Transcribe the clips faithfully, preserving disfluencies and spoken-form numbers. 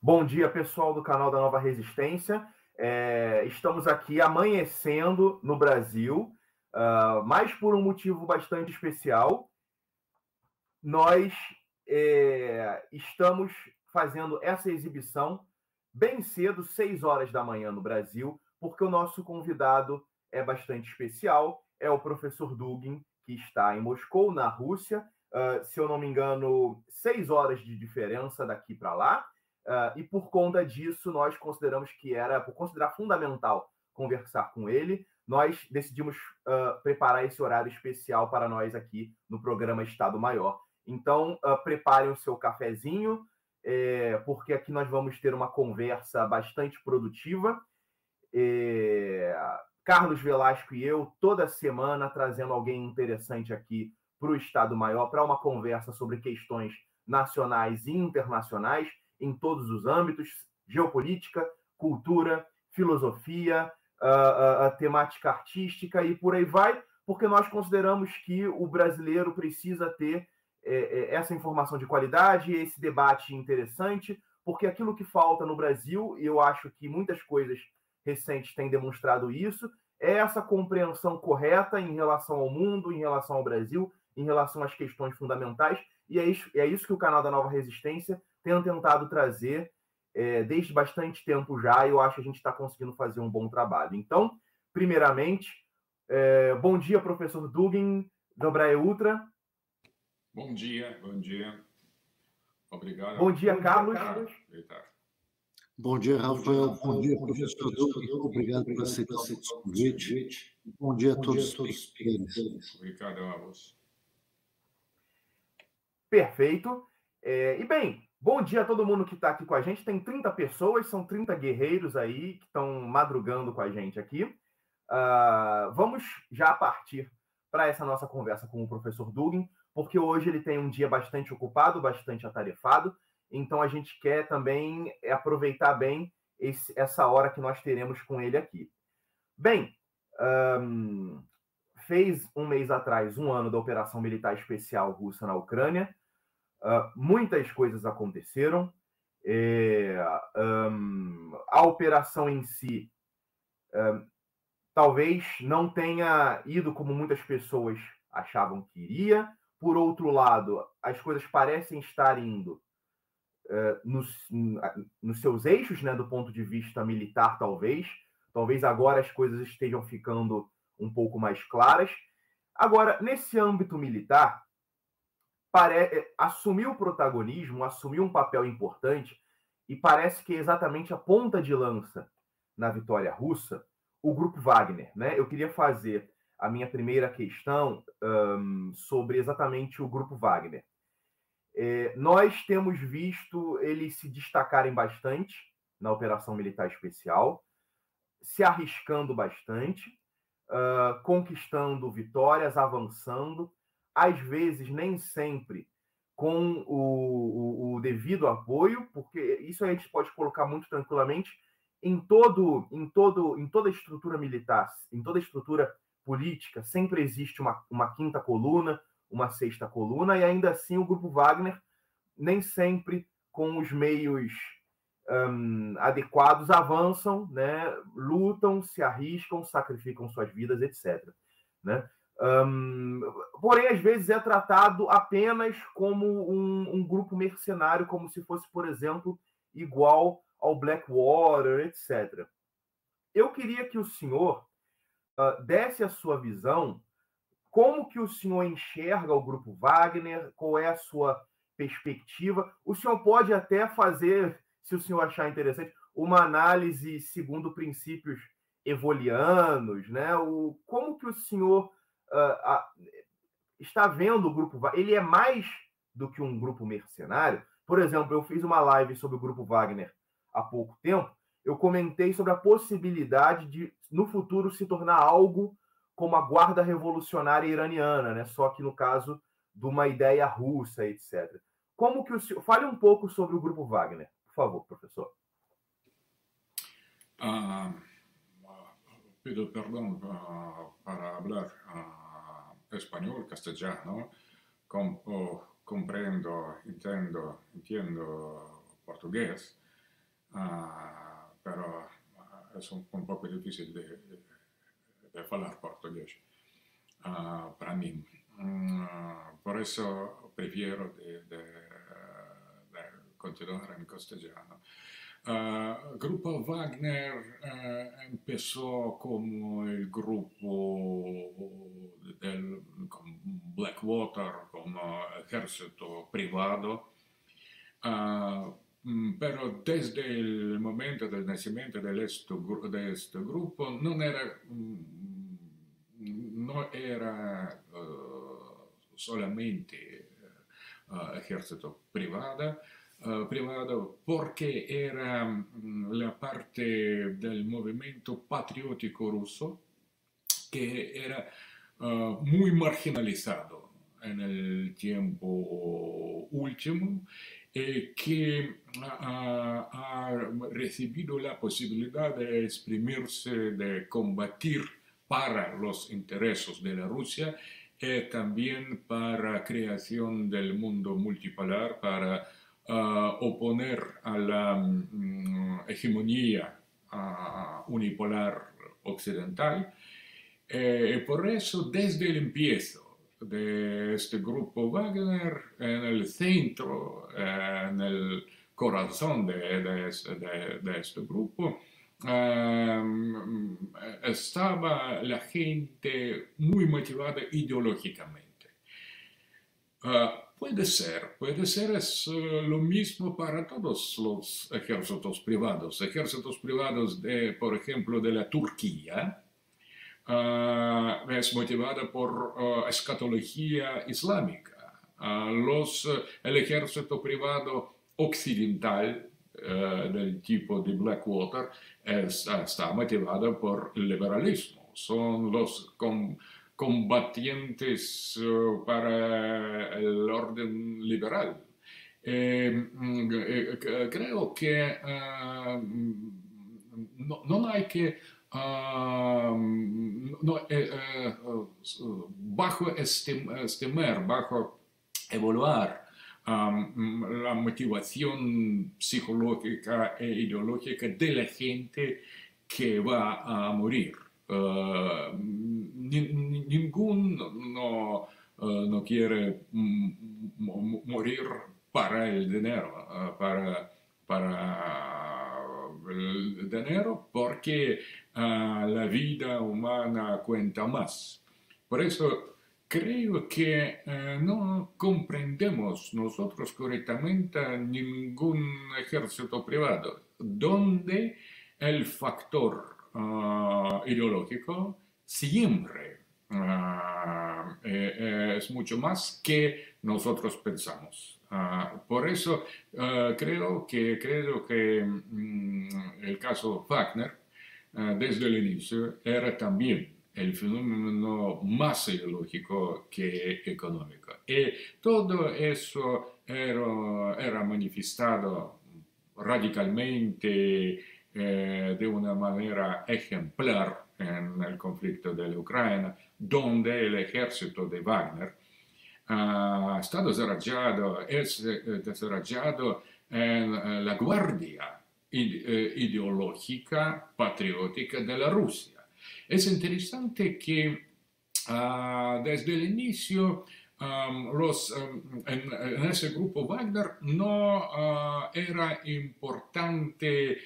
Bom dia, pessoal do canal da Nova Resistência. É, estamos aqui amanhecendo no Brasil, uh, mas por um motivo bastante especial. Nós é, estamos fazendo essa exibição bem cedo, seis horas da manhã no Brasil, porque o nosso convidado é bastante especial, é o professor Dugin, que está em Moscou, na Rússia. Uh, se eu não me engano, seis horas de diferença daqui para lá. Uh, e por conta disso, nós consideramos que era, por considerar fundamental conversar com ele, nós decidimos uh, preparar esse horário especial para nós aqui no programa Estado Maior. Então, uh, preparem o seu cafezinho, é, porque aqui nós vamos ter uma conversa bastante produtiva. É, Carlos Velasco e eu, toda semana, trazendo alguém interessante aqui para o Estado Maior, para uma conversa sobre questões nacionais e internacionais, em todos os âmbitos, geopolítica, cultura, filosofia, a, a temática artística e por aí vai, porque nós consideramos que o brasileiro precisa ter é, essa informação de qualidade, esse debate interessante, porque aquilo que falta no Brasil, e eu acho que muitas coisas recentes têm demonstrado isso, é essa compreensão correta em relação ao mundo, em relação ao Brasil, em relação às questões fundamentais, e é isso, é isso que o canal da Nova Resistência tem tentado trazer é, desde bastante tempo já, e eu acho que a gente está conseguindo fazer um bom trabalho. Então, primeiramente, é, bom dia, professor Dugin, Dobrae Ultra. Bom dia, bom dia. Obrigado. Bom dia, bom Carlos. Dia, Carlos. Bom dia, Rafael. Bom dia, professor Dugin. Obrigado por aceitar o convite. Bom dia a todos os presentes. Obrigado a você. Perfeito. É, e bem, bom dia a todo mundo que está aqui com a gente. Tem trinta pessoas, são trinta guerreiros aí que estão madrugando com a gente aqui. Uh, vamos já partir para essa nossa conversa com o professor Dugin, porque hoje ele tem um dia bastante ocupado, bastante atarefado, então a gente quer também aproveitar bem esse, essa hora que nós teremos com ele aqui. Bem, um, fez um mês atrás um ano da Operação Militar Especial Russa na Ucrânia. Uh, muitas coisas aconteceram. É, um, a operação em si um, talvez não tenha ido como muitas pessoas achavam que iria. Por outro lado, as coisas parecem estar indo uh, nos, nos seus eixos, né, do ponto de vista militar, talvez. Talvez agora as coisas estejam ficando um pouco mais claras. Agora, nesse âmbito militar, Pare... assumiu o protagonismo, assumiu um papel importante, e parece que é exatamente a ponta de lança na vitória russa, o Grupo Wagner. Né? Eu queria fazer a minha primeira questão um, sobre exatamente o Grupo Wagner. É, nós temos visto eles se destacarem bastante na Operação Militar Especial, se arriscando bastante, uh, conquistando vitórias, avançando, às vezes nem sempre com o, o, o devido apoio, porque isso a gente pode colocar muito tranquilamente em, todo, em, todo, em toda a estrutura militar, em toda a estrutura política, sempre existe uma, uma quinta coluna, uma sexta coluna, e ainda assim o Grupo Wagner nem sempre com os meios um, adequados avançam, né, lutam, se arriscam, sacrificam suas vidas, etcétera. Né? Um, porém, às vezes é tratado apenas como um, um grupo mercenário, como se fosse, por exemplo, igual ao Blackwater, etcétera. Eu queria que o senhor uh, desse a sua visão, como que o senhor enxerga o Grupo Wagner, qual é a sua perspectiva. O senhor pode até fazer, se o senhor achar interessante, uma análise segundo princípios evolianos, né? O, como que o senhor Uh, uh, está vendo o Grupo Wagner? Ele é mais do que um grupo mercenário? Por exemplo, eu fiz uma live sobre o Grupo Wagner há pouco tempo, eu comentei sobre a possibilidade de, no futuro, se tornar algo como a Guarda Revolucionária Iraniana, né? Só que no caso de uma ideia russa, etcétera. Como que o senhor... Fale um pouco sobre o Grupo Wagner, por favor, professor. Ah... Pido perdón uh, para hablar uh, español, castellano, com, oh, comprendo, entiendo, entiendo portugués. uh, pero uh, es un, un poco difícil de, de, de hablar portugués uh, para mí. Uh, por eso prefiero de, de, de continuar en castellano. Uh, Grupo Wagner uh, empezó como el grupo del con Blackwater, como ejército privado, uh, pero desde el momento del nacimiento de este, de este grupo no era, no era uh, solamente uh, ejército privado, Uh, privado porque era um, la parte del movimiento patriótico ruso que era uh, muy marginalizado en el tiempo último, eh, que uh, ha recibido la posibilidad de exprimirse, de combatir para los intereses de la Rusia y también para la creación del mundo multipolar, para Uh, oponer a la um, hegemonía uh, unipolar occidental. Eh, por eso, desde el empiezo de este grupo Wagner, en el centro, eh, en el corazón de, de, de, de este grupo, um, estaba la gente muy motivada ideológicamente. Uh, Puede ser, puede ser, es uh, lo mismo para todos los ejércitos privados. Ejércitos privados, de, por ejemplo, de la Turquía, uh, es motivada por uh, escatología islámica. Uh, los, uh, el ejército privado occidental uh, del tipo de Blackwater es, está motivado por el liberalismo. Son los... Con, combatientes uh, para el orden liberal. Eh, eh, creo que uh, no, no hay que uh, no, eh, uh, bajo estimar, bajo evaluar um, la motivación psicológica e ideológica de la gente que va a morir. Uh, ningún no, uh, no quiere morir para el dinero, uh, para, para el dinero, porque uh, la vida humana cuenta más. Por eso creo que uh, no comprendemos nosotros correctamente ningún ejército privado, donde el factor Uh, ideológico siempre uh, eh, es mucho más que nosotros pensamos. Uh, por eso uh, creo que, creo que um, el caso Wagner, uh, desde el inicio, era también el fenómeno más ideológico que económico. Y todo eso era, era manifestado radicalmente Eh, de una manera ejemplar en el conflicto de la Ucrania, donde el ejército de Wagner uh, está desarrollado, es eh, desarrollado en eh, la guardia ide eh, ideológica patriótica de la Rusia. Es interesante que uh, desde el inicio Um, los, um, en, en ese grupo Wagner no uh, era importante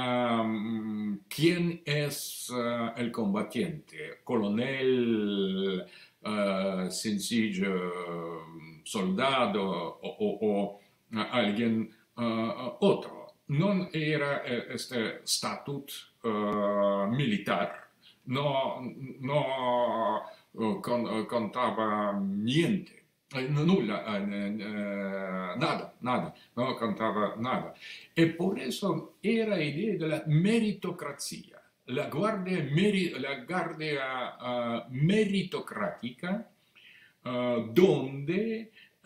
um, quién es uh, el combatiente, coronel, uh, sencillo soldado o, o, o uh, alguien uh, otro. No era este statut uh, militar, no, no Con, contaba niente, nulla, eh, nada, nada, no contaba nada. Y por eso era la idea de la meritocracia, la guardia, meri, la guardia uh, meritocrática, uh, donde uh,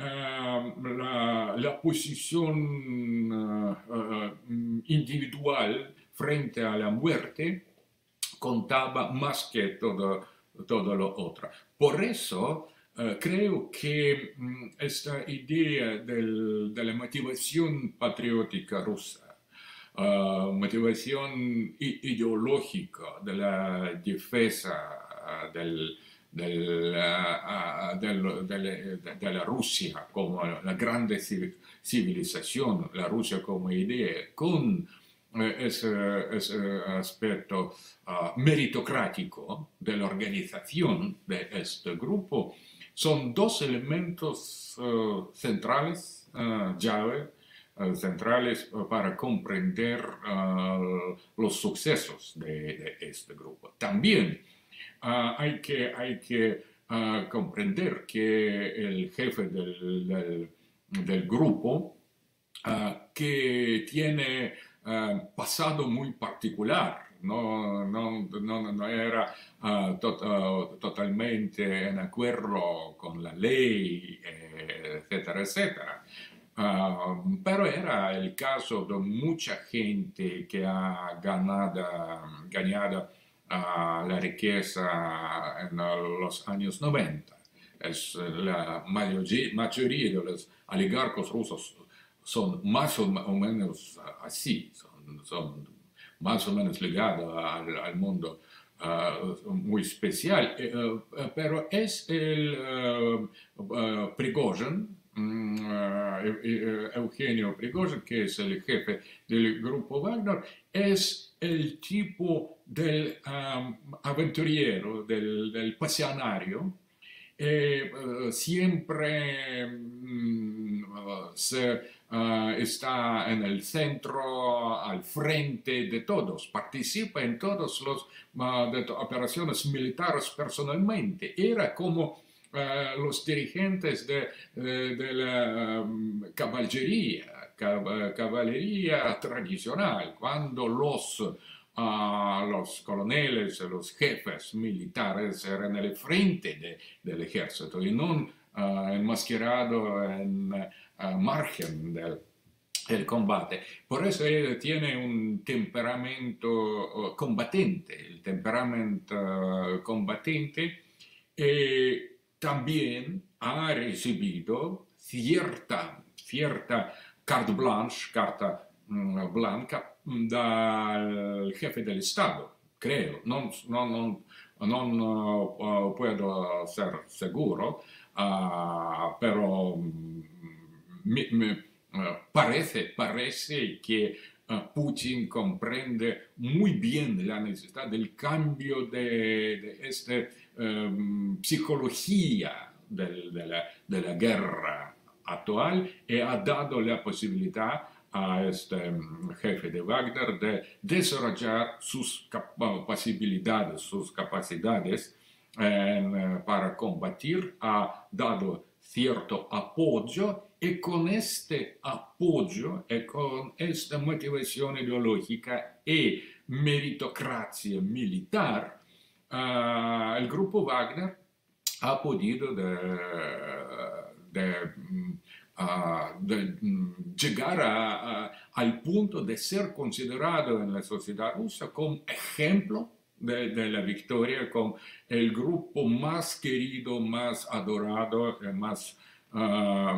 la, la posición uh, uh, individual frente a la muerte contaba más que todo todo lo otro. Por eso uh, creo que um, esta idea del, de la motivación patriótica rusa uh, motivación ideológica de la defensa uh, del, del, uh, del, del, de, de la Rusia como la grande civilización, la Rusia como idea, con ese, ese aspecto uh, meritocrático de la organización de este grupo, son dos elementos uh, centrales, uh, llave, uh, centrales uh, para comprender uh, los sucesos de, de este grupo. También uh, hay que, hay que uh, comprender que el jefe del, del, del grupo, uh, que tiene uh, pasado muy particular, no, no, no, no era uh, to, uh, totalmente en acuerdo con la ley, eh, etcétera, etcétera. Uh, pero era el caso de mucha gente que ha ganado, ganado uh, la riqueza en los años noventa. Es la mayoría, mayoría de los oligarcos rusos son más o menos así, son, son más o menos ligados al, al mundo uh, muy especial, uh, uh, pero es el uh, uh, Prigozhin, uh, Eugenio Prigozhin, que es el jefe del grupo Wagner, es el tipo del um, aventuriero, del, del pasionario. Eh, uh, siempre um, uh, se, uh, está en el centro, al frente de todos, participa en todas las uh, operaciones militares personalmente. Era como uh, los dirigentes de, de, de la um, caballería, cab caballería tradicional, cuando los Uh, los coroneles, los jefes militares eran el frente de, del ejército y no uh, enmascarado en uh, margen del, del combate. Por eso él tiene un temperamento uh, combatente, el temperamento uh, combatente y también ha recibido cierta, cierta carte blanche, carta um, blanca, dal jefe del Estado, creo, non, non, non uh, puedo ser seguro, uh, pero me, me uh, parece, parece que uh, Putin comprende muy bien la necesidad del cambio de, de esta um, psicología de, de, la, de la guerra actual y ha dado la posibilidad a este jefe de Wagner de desarrollar sus posibilidades, sus capacidades eh, para combatir, ha dado cierto apoyo y con este apoyo y con esta motivación ideológica y meritocracia militar, uh, el grupo Wagner ha podido de, de Uh, de um, llegar a, a, al punto de ser considerado en la sociedad rusa como ejemplo de, de la victoria, como el grupo más querido, más adorado, más, uh,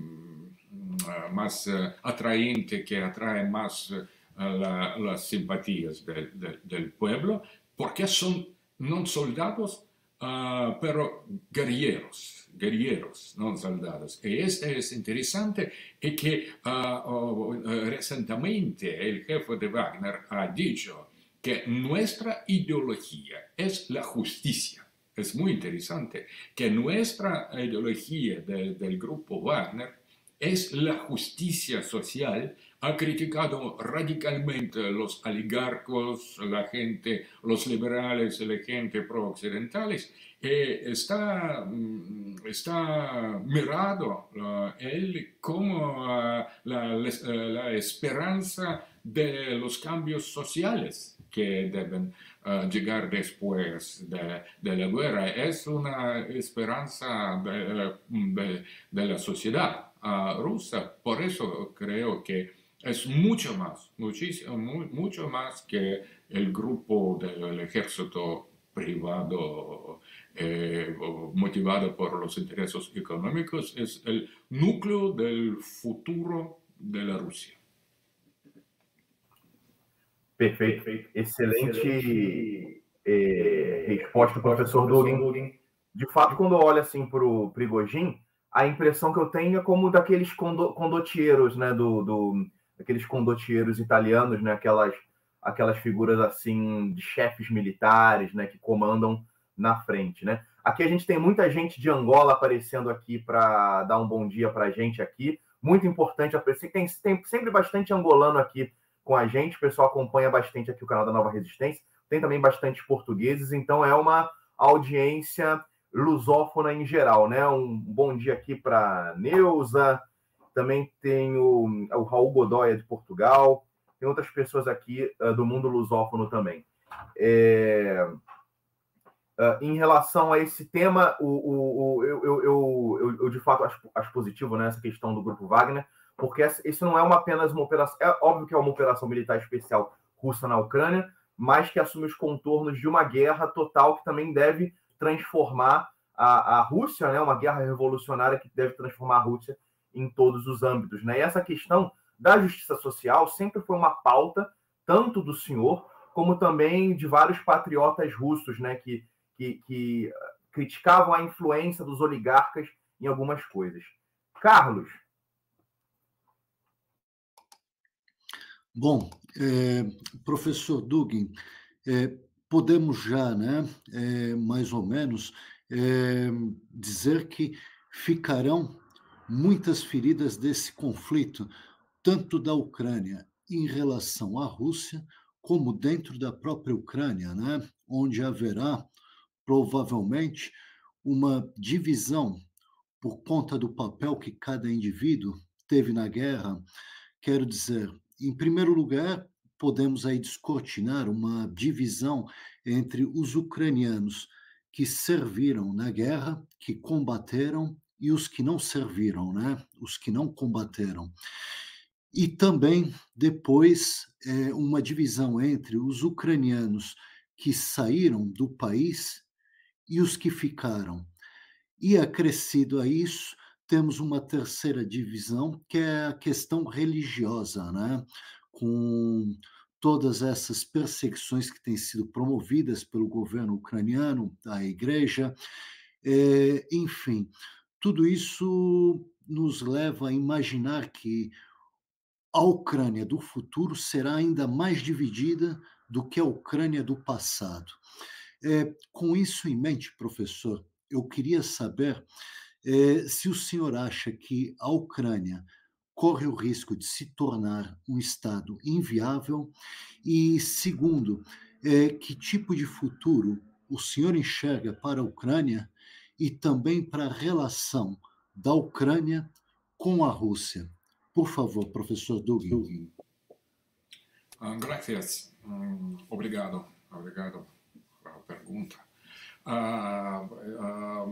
uh, más uh, atraente, que atrae más uh, la, las simpatías de, de, del pueblo, porque son no soldados, Uh, pero guerrilleros, guerrilleros, no soldados. Y este es interesante y que uh, uh, recientemente el jefe de Wagner ha dicho que nuestra ideología es la justicia. Es muy interesante que nuestra ideología de, del grupo Wagner es la justicia social. Ha criticado radicalmente a los oligarcos, la gente, los liberales, la gente pro-occidentales. Eh, está, está mirado uh, él como uh, la, la, la esperanza de los cambios sociales que deben uh, llegar después de, de la guerra. Es una esperanza de, de, de la sociedad uh, rusa. Por eso creo que es mucho más, muchísimo, muy, mucho más que el grupo del ejército privado eh, motivado por los intereses económicos. Es el núcleo del futuro de la Rusia. Perfeito. Perfeito. Excelente, Excelente é, resposta, professor Dugin. De fato, quando eu olho assim para o Prigozhin, a impressão que eu tenho é como daqueles condo, condottieiros, né, do, do, aqueles condottieiros italianos, né, aquelas, aquelas figuras assim de chefes militares, né, que comandam na frente, né. Aqui a gente tem muita gente de Angola aparecendo aqui para dar um bom dia para a gente aqui, muito importante, tem, tem sempre bastante angolano aqui com a gente, o pessoal acompanha bastante aqui o canal da Nova Resistência, tem também bastante portugueses, então é uma audiência lusófona em geral, né? Um bom dia aqui para Neuza, também tem o, o Raul Godoy de Portugal, tem outras pessoas aqui uh, do mundo lusófono também. É, uh, em relação a esse tema, o, o, o, eu, eu, eu, eu, de fato acho, acho positivo, né, essa questão do Grupo Wagner, porque isso não é uma, apenas uma operação, é óbvio que é uma operação militar especial russa na Ucrânia, mas que assume os contornos de uma guerra total que também deve transformar a, a Rússia, né, uma guerra revolucionária que deve transformar a Rússia em todos os âmbitos, né? E essa questão da justiça social sempre foi uma pauta, tanto do senhor, como também de vários patriotas russos, né, que, que, que criticavam a influência dos oligarcas em algumas coisas. Carlos. Bom, é, professor Dugin, é, podemos já, né, é, mais ou menos, é, dizer que ficarão muitas feridas desse conflito, tanto da Ucrânia em relação à Rússia, como dentro da própria Ucrânia, né, onde haverá provavelmente uma divisão por conta do papel que cada indivíduo teve na guerra. Quero dizer, em primeiro lugar, podemos aí descortinar uma divisão entre os ucranianos que serviram na guerra, que combateram, e os que não serviram, né? Os que não combateram. E também, depois, é, uma divisão entre os ucranianos que saíram do país e os que ficaram. E acrescido a isso, temos uma terceira divisão, que é a questão religiosa, né? Com todas essas perseguições que têm sido promovidas pelo governo ucraniano, a igreja, é, enfim, tudo isso nos leva a imaginar que a Ucrânia do futuro será ainda mais dividida do que a Ucrânia do passado. É, com isso em mente, professor, eu queria saber é, se o senhor acha que a Ucrânia corre o risco de se tornar um Estado inviável e, segundo, é, que tipo de futuro o senhor enxerga para a Ucrânia e também para a relação da Ucrânia com a Rússia. Por favor, professor Dugin. Uh, gracias. Um, obrigado. Obrigado pela pergunta. Uh, uh,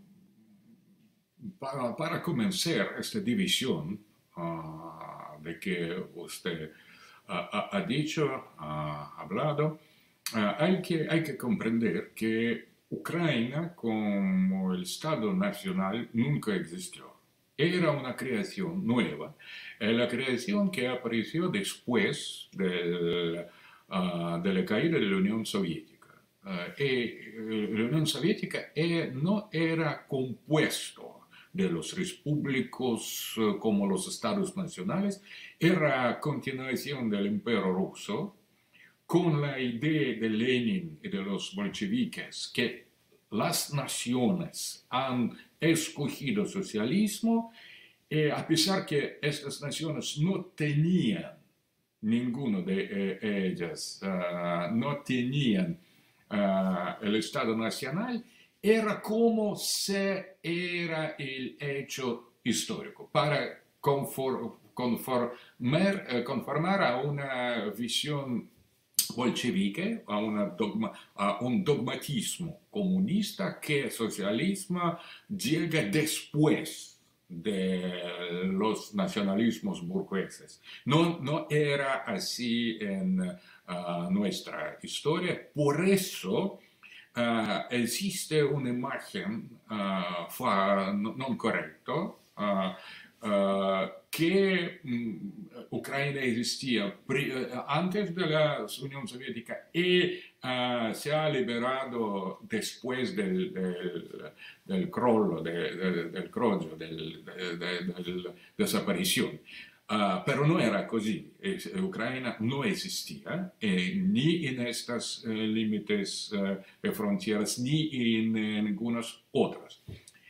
para, para começar esta divisão uh, de que usted uh, ha, ha dicho, ha hablado, uh, hay, que, hay que comprender que Ucrania como el Estado nacional nunca existió. Era una creación nueva, eh, la creación que apareció después del, uh, de la caída de la Unión Soviética. Uh, y la Unión Soviética eh, no era compuesto de los repúblicos uh, como los estados nacionales, era continuación del Imperio Ruso, con la idea de Lenin y de los bolcheviques que las naciones han escogido socialismo, eh, a pesar que estas naciones no tenían, ninguno de eh, ellas, uh, no tenían uh, el Estado Nacional, era como se era el hecho histórico, para conform, conformar, eh, conformar a una visión bolchevique, a, una dogma, a un dogmatismo comunista que el socialismo llega después de los nacionalismos burgueses. No, no era así en uh, nuestra historia, por eso uh, existe una imagen uh, no, no correcta uh, uh, que um, Ucrania existía antes de la Unión Soviética y uh, se ha liberado después del, del, del crollo, de, de, del crollo, del, de, de, de la desaparición. Uh, pero no era così. Ucrania no existía eh, ni en estos eh, límites eh, de fronteras ni en, en ningunas otras.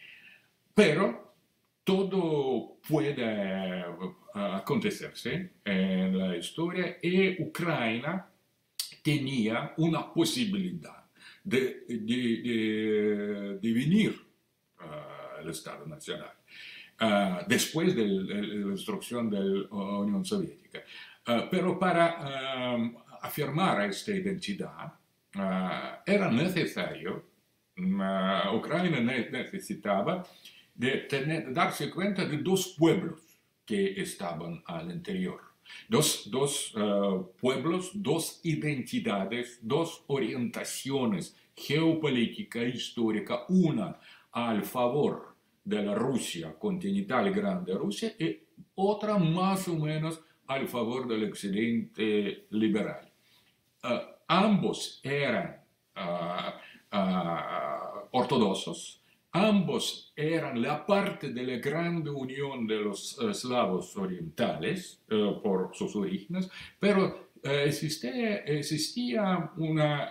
Pero todo puede uh, acontecerse en la historia y Ucrania tenía una posibilidad de, de, de, de venir uh, al Estado Nacional. Uh, después de la destrucción de la Unión Soviética. Uh, pero para um, afirmar esta identidad uh, era necesario, uh, Ucrania necesitaba de tener, darse cuenta de dos pueblos que estaban al interior. Dos, dos uh, pueblos, dos identidades, dos orientaciones geopolítica e histórica, una al favor de la Rusia continental, Grande Rusia, y otra más o menos al favor del occidente liberal. Uh, ambos eran uh, uh, ortodoxos, ambos eran la parte de la grande unión de los uh, eslavos orientales uh, por sus orígenes, pero uh, existía, existía una...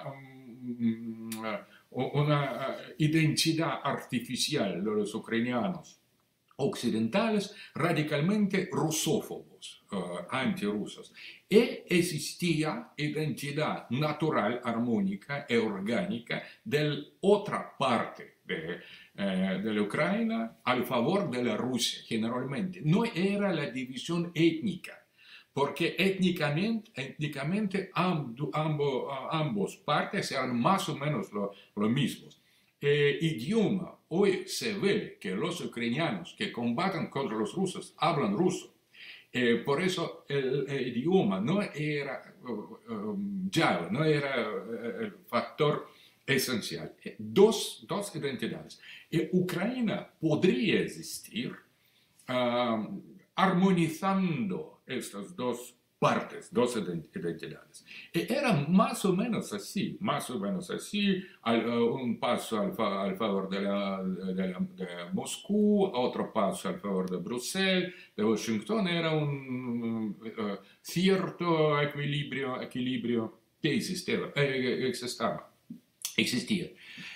Um, uh, una identidad artificial de los ucranianos occidentales radicalmente rusófobos, uh, antirrusos. Y existía identidad natural, armónica y orgánica de la otra parte de, uh, de la Ucrania al favor de la Rusia, generalmente. No era la división étnica, porque étnicamente, étnicamente amb, ambo, ambos partes eran más o menos lo, lo mismos. Eh, idioma, hoy se ve que los ucranianos que combaten contra los rusos hablan ruso. Eh, por eso el, el idioma no era uh, um, ya, no era uh, el factor esencial. Dos, dos identidades. Y Ucrania podría existir uh, armonizando estas dos partes, dos identidades. Y era más o menos así, más o menos así, al, uh, un paso al, fa al favor de, la, de, la, de Moscú, otro paso al favor de Bruselas, de Washington, era un uh, cierto equilibrio, equilibrio que existía, eh, existaba, existía.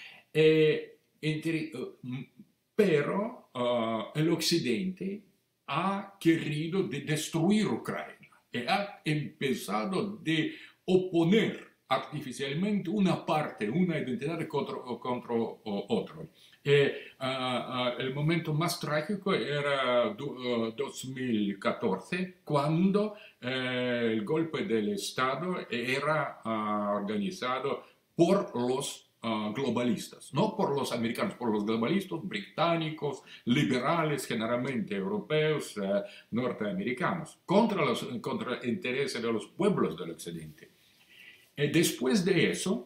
Eh, entre, uh, pero uh, el occidente ha querido de destruir Ucrania y ha empezado de oponer artificialmente una parte, una identidad contra, contra otro. Eh, uh, uh, el momento más trágico era uh, dos mil catorce, cuando uh, el golpe del Estado era uh, organizado por los Uh, globalistas, no por los americanos, por los globalistas británicos, liberales, generalmente europeos, uh, norteamericanos, contra los contra intereses de los pueblos del occidente. Y después de eso,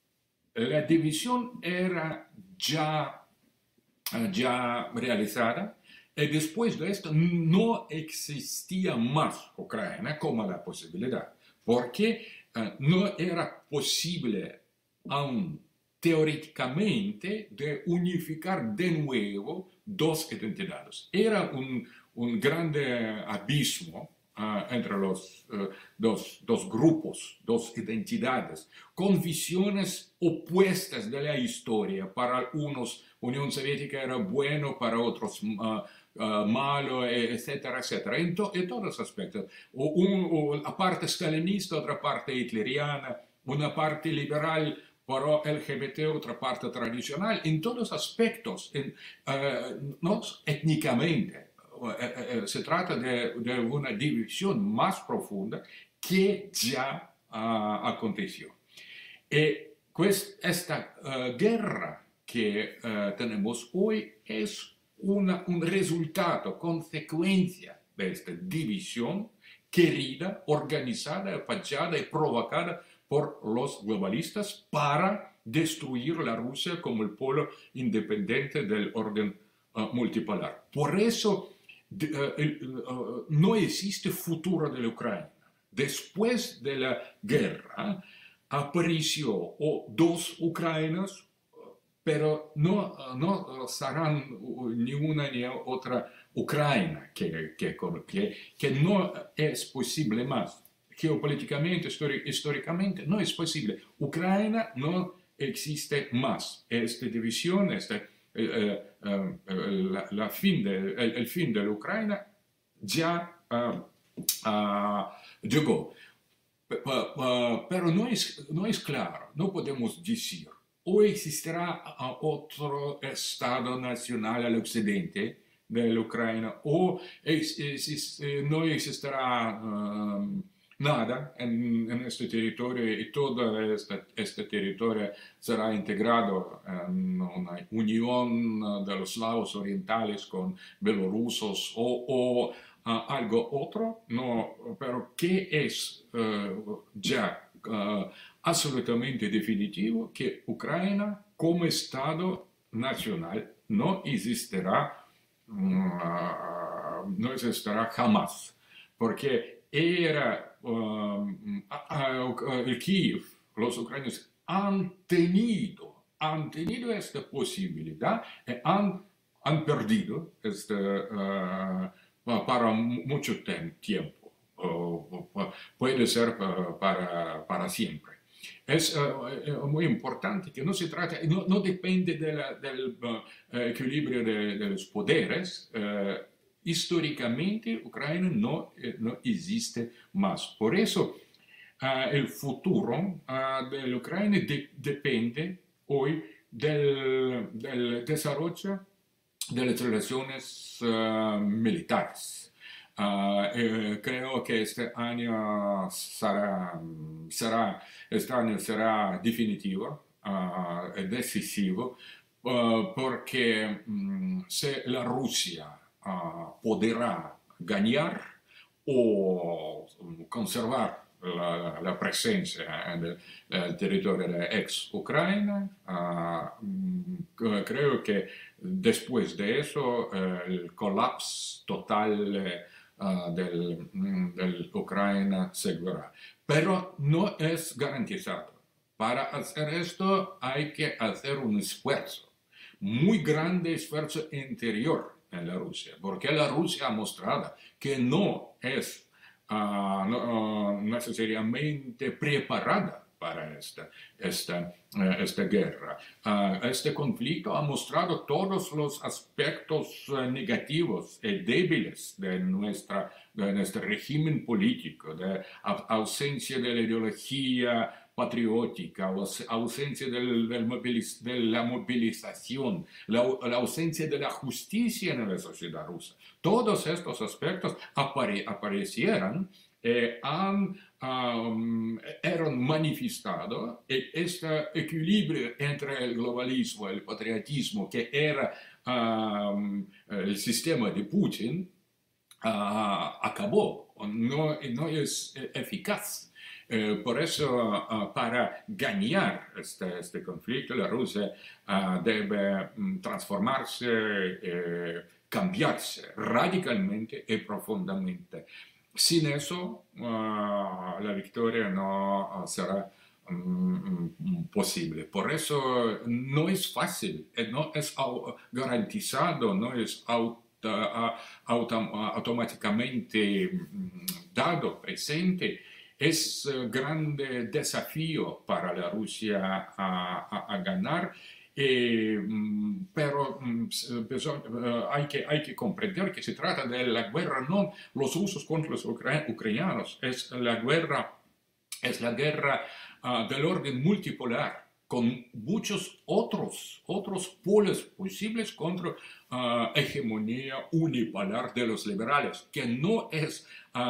la división era ya, uh, ya realizada, y después de esto no existía más Ucrania como la posibilidad, porque uh, no era posible aún teóricamente de unificar de nuevo dos identidades. Era un, un grande abismo uh, entre los uh, dos, dos grupos, dos identidades, con visiones opuestas de la historia. Para unos, Unión Soviética era bueno, para otros uh, uh, malo, etcétera, etcétera, en, to, en todos los aspectos. Un, una parte stalinista, otra parte hitleriana, una parte liberal, pero L G B T, otra parte tradicional, en todos los aspectos, en, uh, no étnicamente, uh, uh, uh, se trata de, de una división más profunda que ya uh, aconteció. Y pues esta uh, guerra que uh, tenemos hoy es una, un resultado, consecuencia de esta división querida, organizada, fachada y provocada por los globalistas para destruir la Rusia como el polo independiente del orden uh, multipolar. Por eso de, uh, uh, no existe futuro de la Ucrania. Después de la guerra apareció oh, dos Ucranias, pero no, no serán ni una ni otra Ucrania, que, que, que, que no es posible más. Geopolíticamente, históricamente, no es posible. Ucrania no existe más. Esta división, este, eh, eh, la, la fin de, el, el fin de la Ucrania ya uh, uh, llegó. Pero no es, no es claro, no podemos decir, o existirá otro Estado nacional al occidente de la Ucrania, o es, es, no existirá um, nada en, en este territorio y todo este, este territorio será integrado en una unión de los lados orientales con belorrusos o, o Uh, algo otro, no, pero que es uh, ya uh, absolutamente definitivo que Ucrania como Estado nacional no existirá, uh, no existirá jamás, porque era uh, el Kiev, los ucranianos han tenido, han tenido esta posibilidad y han, han perdido este uh, para mucho tiempo, o puede ser para, para siempre. Es uh, muy importante que no se trata, no, no depende de la, del uh, equilibrio de, de los poderes. Uh, históricamente, Ucrania no, no existe más. Por eso, uh, el futuro uh, de la Ucrania de, depende hoy del, del desarrollo de las relaciones uh, militares. Uh, eh, creo que este año será, será, este año será definitivo, uh, decisivo, uh, porque um, si la Rusia uh, podrá ganar o conservar La, la presencia del, del territorio de ex-Ucrania, uh, creo que después de eso uh, el colapso total uh, del, del Ucrania seguirá. Pero no es garantizado. Para hacer esto hay que hacer un esfuerzo, muy grande esfuerzo interior en la Rusia, porque la Rusia ha mostrado que no es Uh, no, uh, necesariamente preparada para esta, esta, uh, esta guerra. Uh, este conflicto ha mostrado todos los aspectos uh, negativos y débiles de, nuestra, de nuestro régimen político, de ausencia de la ideología patriótica, ausencia del, del moviliz, de la movilización, la, la ausencia de la justicia en la sociedad rusa. Todos estos aspectos apare, aparecieron, eh, han, um, eran manifestados, y este equilibrio entre el globalismo y el patriotismo, que era um, el sistema de Putin, uh, acabó, no, no es eficaz. Eh, por eso, uh, para ganar este, este conflicto, la Rusia uh, debe um, transformarse, eh, cambiarse radicalmente y profundamente. Sin eso, uh, la victoria no uh, será um, posible. Por eso no es fácil, no es garantizado, no es auto, uh, auto, uh, automáticamente um, dado, presente. Es un grande desafío para la Rusia a, a, a ganar, eh, pero eh, hay, que, hay que comprender que se trata de la guerra, no los rusos contra los ucra ucranianos, es la guerra, es la guerra uh, del orden multipolar, con muchos otros, otros polos posibles contra uh, hegemonía unipolar de los liberales, que no es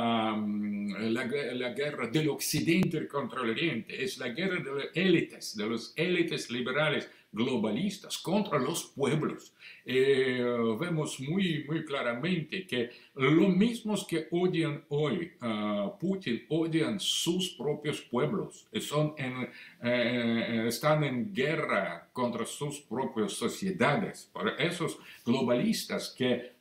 um, la, la guerra del occidente contra el oriente, es la guerra de las élites, de los élites liberales globalistas contra los pueblos. Eh, vemos muy, muy claramente que los mismos que odian hoy uh, Putin odian sus propios pueblos, son en, eh, están en guerra contra sus propias sociedades. Por esos globalistas que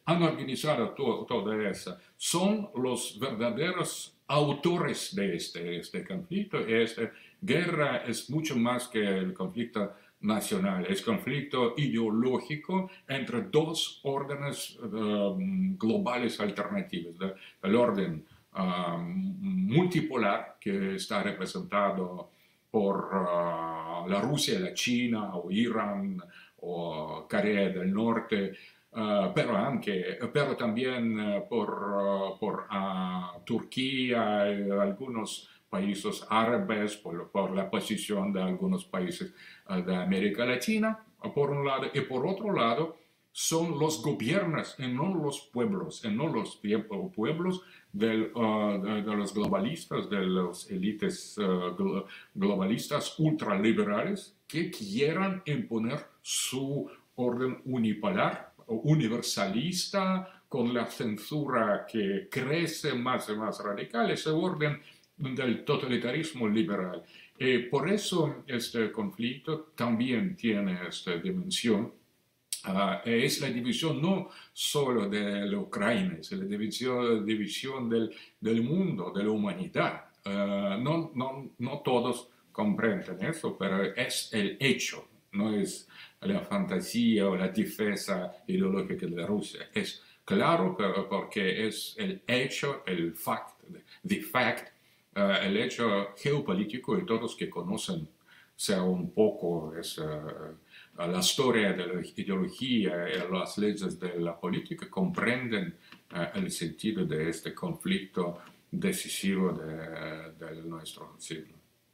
han organizado to, toda esa, son los verdaderos autores de este, este conflicto. Esta guerra es mucho más que el conflicto nacional, es conflicto ideológico entre dos órdenes um, globales alternativos, de, el orden um, multipolar que está representado por uh, la Rusia, la China o Irán o Corea del Norte, uh, pero, anche, pero también uh, por, uh, por uh, Turquía y algunos países árabes, por, por la posición de algunos países uh, de América Latina, por un lado, y por otro lado, son los gobiernos y no los pueblos, y no los pueblos del, uh, de, de los globalistas, de las élites uh, globalistas ultraliberales que quieran imponer su orden unipolar, universalista, con la censura que crece más y más radical, ese orden del totalitarismo liberal. Y por eso este conflicto también tiene esta dimensión. Uh, es la división no solo de la Ucrania, es la división, división del, del mundo, de la humanidad. Uh, no, no, no todos comprenden eso, pero es el hecho, no es la fantasía o la defensa ideológica de Rusia. Es claro, pero porque es el hecho, el fact, the fact, uh, el hecho geopolítico, y todos que conocen, sea un poco esa, la historia de la ideología y las leyes de la política, comprenden uh, el sentido de este conflicto decisivo de, de nuestro siglo.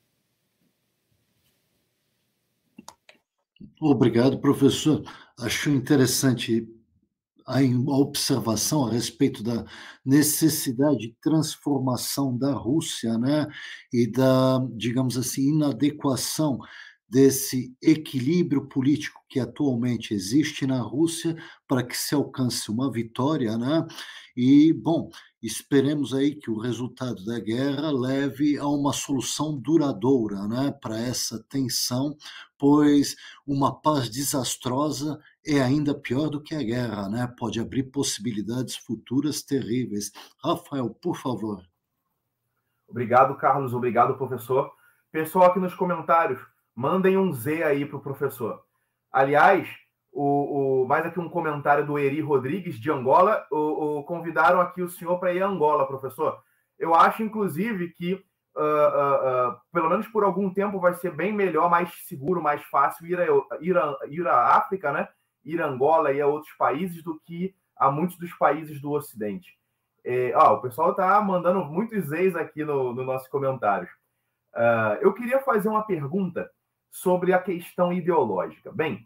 Obrigado, professor. Acho interessante a observação a respeito da necessidade de transformação da Rússia, né, e da, digamos assim, inadequação desse equilíbrio político que atualmente existe na Rússia para que se alcance uma vitória, né? E, bom, esperemos aí que o resultado da guerra leve a uma solução duradoura, né, para essa tensão, pois uma paz desastrosa é ainda pior do que a guerra, né? Pode abrir possibilidades futuras terríveis. Rafael, por favor. Obrigado, Carlos. Obrigado, professor. Pessoal aqui nos comentários, mandem um Z aí para o professor. Aliás, o, o, mais aqui um comentário do Eri Rodrigues, de Angola. O, o, convidaram aqui o senhor para ir a Angola, professor. Eu acho, inclusive, que, uh, uh, uh, pelo menos por algum tempo, vai ser bem melhor, mais seguro, mais fácil ir a, ir a, ir a África, né? Ir a Angola e a outros países do que a muitos dos países do Ocidente. É, ó, o pessoal está mandando muitos Zs aqui no, no nossos comentários. Uh, eu queria fazer uma pergunta sobre a questão ideológica. Bem,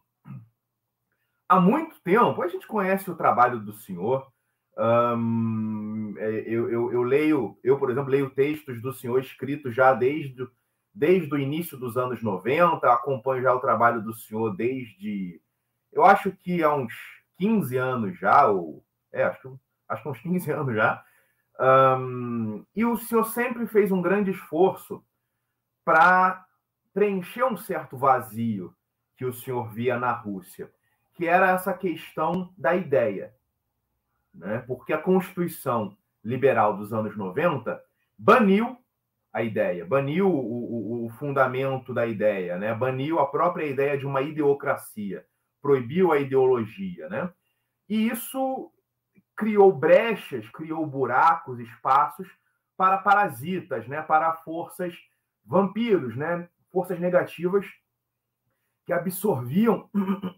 há muito tempo, a gente conhece o trabalho do senhor. Um, eu, eu, eu leio, eu, por exemplo, leio textos do senhor escritos já desde, desde o início dos anos noventa, acompanho já o trabalho do senhor desde, eu acho que há uns quinze anos já, ou, é, acho que, acho que uns quinze anos já. Um, e o senhor sempre fez um grande esforço para preencher um certo vazio que o senhor via na Rússia, que era essa questão da ideia, né? Porque a Constituição Liberal dos anos noventa baniu a ideia, baniu o, o, o fundamento da ideia, né? Baniu a própria ideia de uma ideocracia, proibiu a ideologia, né? E isso criou brechas, criou buracos, espaços para parasitas, né? Para forças vampiros, né? Forças negativas que absorviam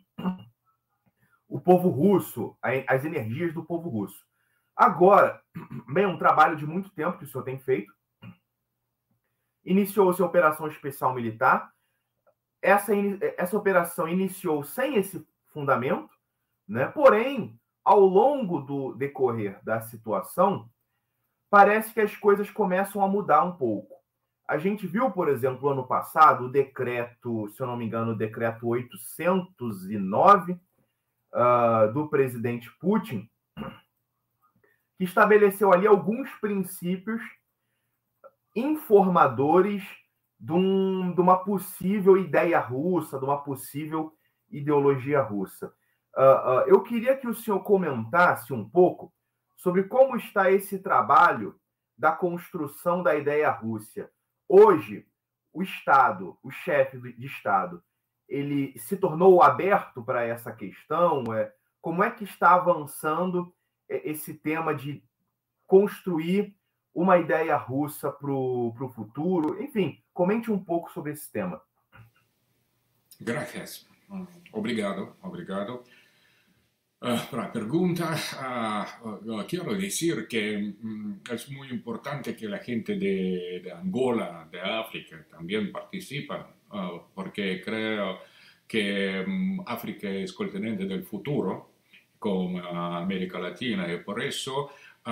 o povo russo, as energias do povo russo. Agora, bem, um trabalho de muito tempo que o senhor tem feito. Iniciou-se a Operação Especial Militar. Essa, essa operação iniciou sem esse fundamento, né? Porém, ao longo do decorrer da situação, parece que as coisas começam a mudar um pouco. A gente viu, por exemplo, ano passado, o decreto, se eu não me engano, o decreto oitocentos e nove uh, do presidente Putin, que estabeleceu ali alguns princípios informadores de, um, de uma possível ideia russa, de uma possível ideologia russa. Uh, uh, eu queria que o senhor comentasse um pouco sobre como está esse trabalho da construção da ideia Rússia. Hoje, o Estado, o chefe de Estado, ele se tornou aberto para essa questão? É, como é que está avançando esse tema de construir uma ideia russa para o futuro? Enfim, comente um pouco sobre esse tema. Gracias. Obrigado, obrigado. Uh, para la pregunta, uh, uh, quiero decir que um, es muy importante que la gente de, de Angola, de África, también participa, uh, porque creo que um, África es continente del futuro, como uh, América Latina, y por eso uh,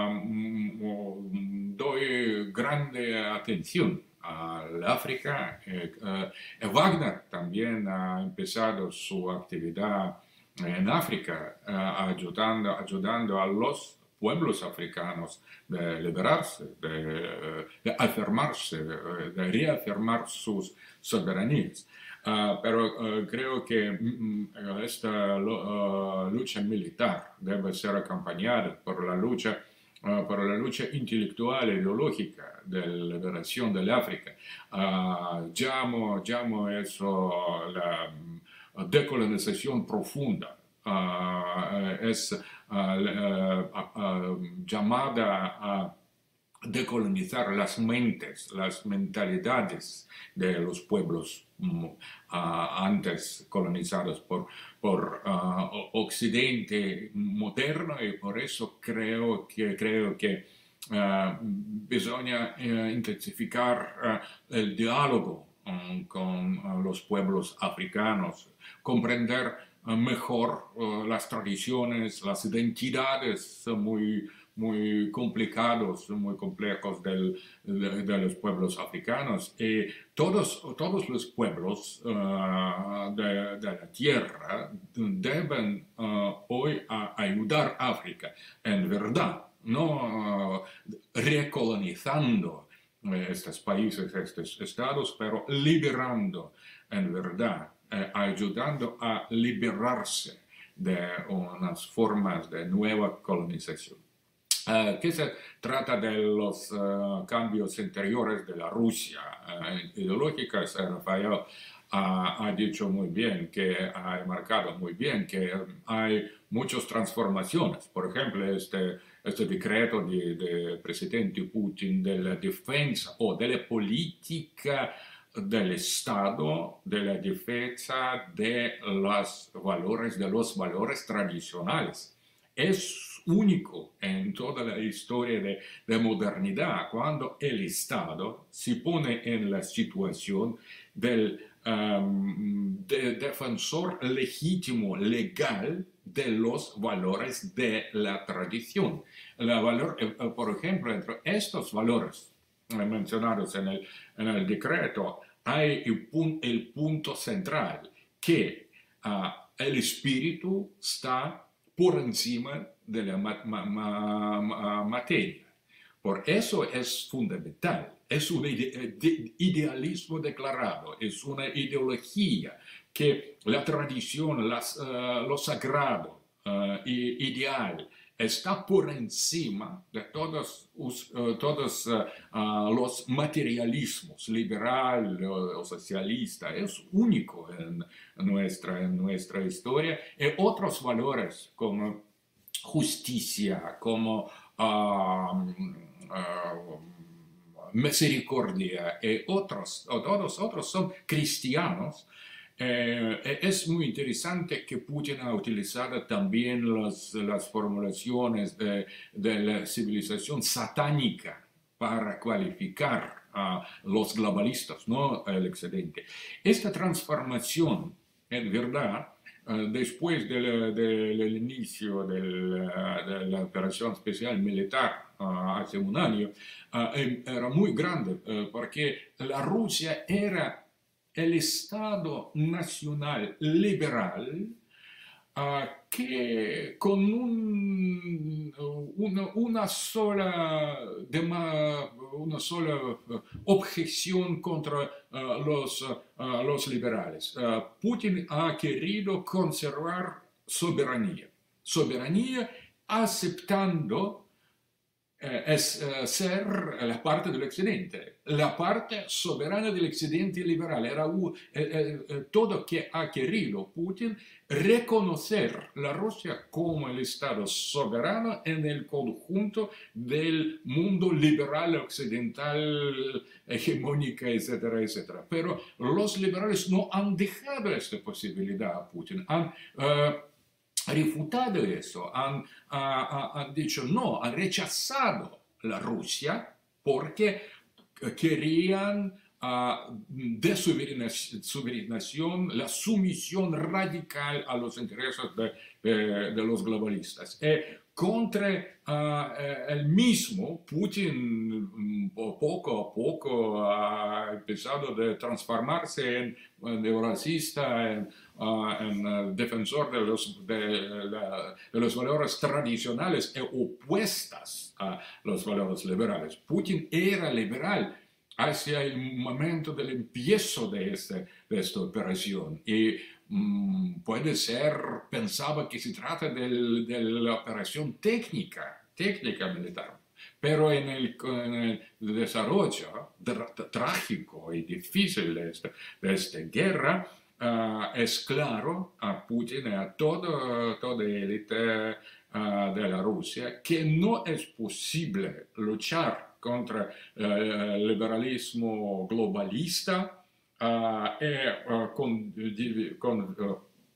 um, doy grande atención al África. Eh, uh, Wagner también ha empezado su actividad en África, uh, ayudando, ayudando a los pueblos africanos de liberarse, de, de afirmarse, de reafirmar sus soberanías. Uh, pero uh, creo que uh, esta uh, lucha militar debe ser acompañada por la lucha, uh, por la lucha intelectual e ideológica de la liberación del África. Uh, llamo, llamo eso la decolonización profunda. Uh, es uh, uh, uh, llamada a decolonizar las mentes, las mentalidades de los pueblos uh, antes colonizados por, por uh, Occidente moderno, y por eso creo que, creo que uh, bisogna uh, intensificar uh, el diálogo um, con uh, los pueblos africanos, comprender mejor uh, las tradiciones, las identidades muy, muy complicados, muy complejos del, de, de los pueblos africanos. Y todos, todos los pueblos uh, de, de la tierra deben uh, hoy a ayudar a África, en verdad, no uh, recolonizando estos países, estos estados, pero liberando en verdad. Eh, ayudando a liberarse de unas formas de nueva colonización. Uh, que se trata de los uh, cambios interiores de la Rusia uh, ideológica. Rafael uh, ha dicho muy bien, que ha marcado muy bien que hay muchas transformaciones. Por ejemplo, este, este decreto del de presidente Putin de la defensa o de la política del Estado, de la defensa de los valores, de los valores tradicionales. Es único en toda la historia de, de modernidad cuando el Estado se pone en la situación del um, de defensor legítimo, legal, de los valores de la tradición. La valor, por ejemplo, entre estos valores mencionados en el, en el decreto, hay el, pun el punto central, que uh, el espíritu está por encima de la ma ma ma ma materia. Por eso es fundamental, es un ide de idealismo declarado, es una ideología que la tradición, las, uh, lo sagrado, uh, ideal, está por encima de todos, uh, todos uh, uh, los materialismos, liberal o, o socialista. Es único en nuestra, en nuestra historia. Y otros valores como justicia, como uh, uh, misericordia y otros, o todos otros son cristianos. Eh, es muy interesante que Putin ha utilizado también los, las formulaciones de, de la civilización satánica para cualificar a los globalistas, no el Occidente. Esta transformación, en verdad, uh, después del de, de inicio de la, de la operación especial militar uh, hace un año, uh, era muy grande, uh, porque la Rusia era el Estado nacional liberal uh, que con un, una, una, sola, dema, una sola uh, objeción contra uh, los, uh, los liberales. Uh, Putin ha querido conservar soberanía. Soberanía aceptando eh, es eh, ser la parte del Occidente. La parte soberana del Occidente liberal. Era uh, eh, eh, todo que ha querido Putin reconocer la Rusia como el Estado soberano en el conjunto del mundo liberal occidental, hegemónica, etcétera, etcétera. Pero los liberales no han dejado esta posibilidad a Putin. Han uh, refutado eso, han, ha, han dicho no, han rechazado la Rusia porque querían uh, desuberanización, la sumisión radical a los intereses de, de, de los globalistas. Eh, contra uh, el mismo, Putin poco a poco ha empezado a transformarse en, en eurasista, en, uh, en uh, defensor de los, de, la, de los valores tradicionales e opuestas a los valores liberales. Putin era liberal hacia el momento del empiezo de, este, de esta operación y um, puede ser, pensaba que se trata del, de la operación técnica, técnica militar, pero en el, en el desarrollo trágico y difícil de esta, de esta guerra, uh, es claro a Putin y a todo, toda élite uh, de la Rusia que no es posible luchar contra uh, el liberalismo globalista uh, y uh, con, con, uh,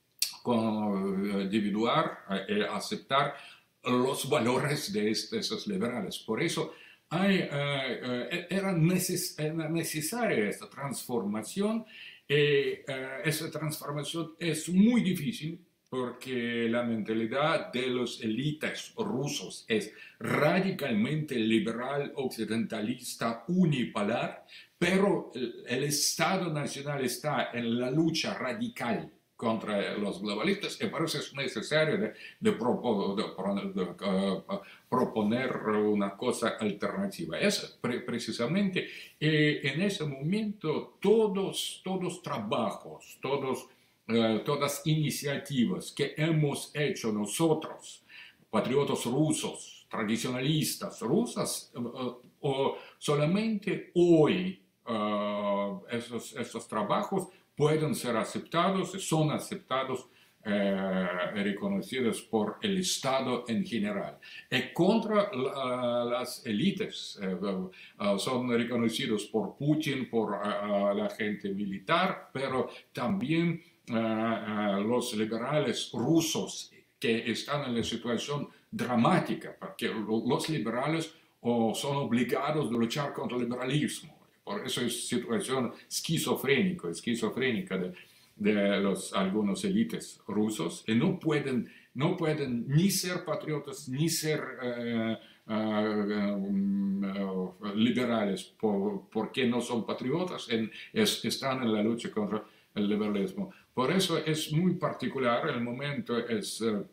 con individuar y aceptar los valores de esos liberales. Por eso hay, uh, era, neces era necesaria esta transformación y uh, esa transformación es muy difícil porque la mentalidad de los élites rusos es radicalmente liberal, occidentalista, unipolar, pero el, el Estado nacional está en la lucha radical contra los globalistas y por eso es necesario de, de, propo, de, de uh, proponer una cosa alternativa. Eso, pre precisamente, eh, en ese momento todos, todos trabajos, todos Uh, todas iniciativas que hemos hecho nosotros, patriotas rusos, tradicionalistas rusas, uh, uh, uh, solamente hoy uh, esos, esos trabajos pueden ser aceptados y son aceptados y reconocidos por el Estado en general. Y contra uh, las élites uh, uh, son reconocidos por Putin, por uh, la gente militar, pero también Uh, uh, los liberales rusos que están en la situación dramática, porque los liberales oh, son obligados a luchar contra el liberalismo. Por eso es situación esquizofrénica, esquizofrénica de, de los, algunos élites rusos, y no pueden, no pueden ni ser patriotas ni ser uh, uh, um, uh, liberales por, porque no son patriotas, en, es, están en la lucha contra el liberalismo. Por eso es muy particular, el momento es uh,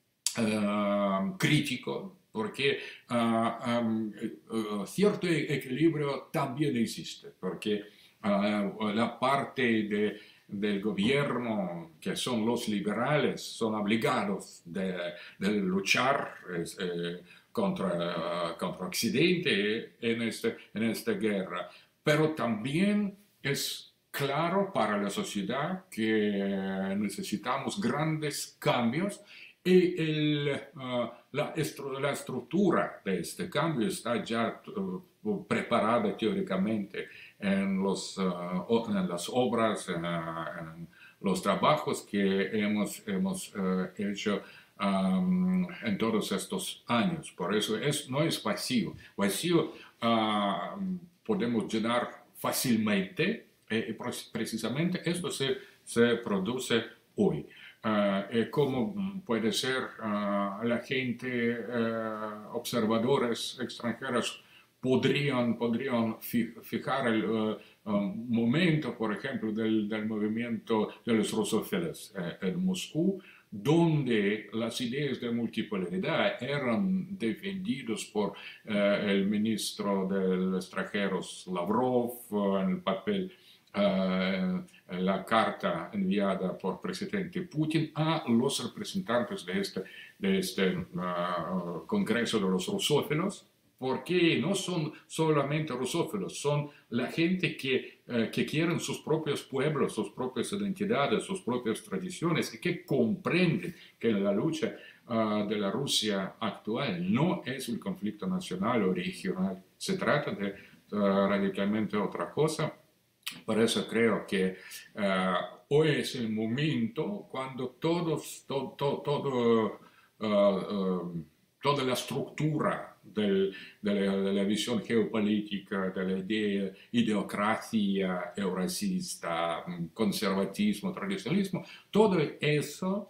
uh, crítico, porque uh, um, uh, cierto equilibrio también existe, porque uh, la parte de, del gobierno, que son los liberales, son obligados de, de luchar eh, contra, uh, contra Occidente en, este, en esta guerra, pero también es claro para la sociedad que necesitamos grandes cambios y el, uh, la, estru la estructura de este cambio está ya uh, preparada teóricamente en, los, uh, en las obras, uh, en los trabajos que hemos, hemos uh, hecho um, en todos estos años. Por eso es, no es vacío. Vacío uh, podemos llenar fácilmente. Eh, precisamente esto se, se produce hoy. Uh, eh, como puede ser uh, la gente, uh, observadores extranjeros, podrían, podrían fijar el uh, um, momento, por ejemplo, del, del movimiento de los rusófilos eh, en Moscú, donde las ideas de multipolaridad eran defendidas por uh, el ministro de Extranjeros Lavrov uh, en el papel uh, la carta enviada por presidente Putin a los representantes de este, de este uh, Congreso de los rusófilos, porque no son solamente rusófilos, son la gente que, uh, que quieren sus propios pueblos, sus propias identidades, sus propias tradiciones, y que comprenden que la lucha uh, de la Rusia actual no es un conflicto nacional o regional, se trata de uh, radicalmente otra cosa. Por eso creo que uh, hoy es el momento cuando todos, to, to, todo, uh, uh, toda la estructura del, de, la, de la visión geopolítica, de la idea, ideocracia eurasista, conservatismo, tradicionalismo, todo eso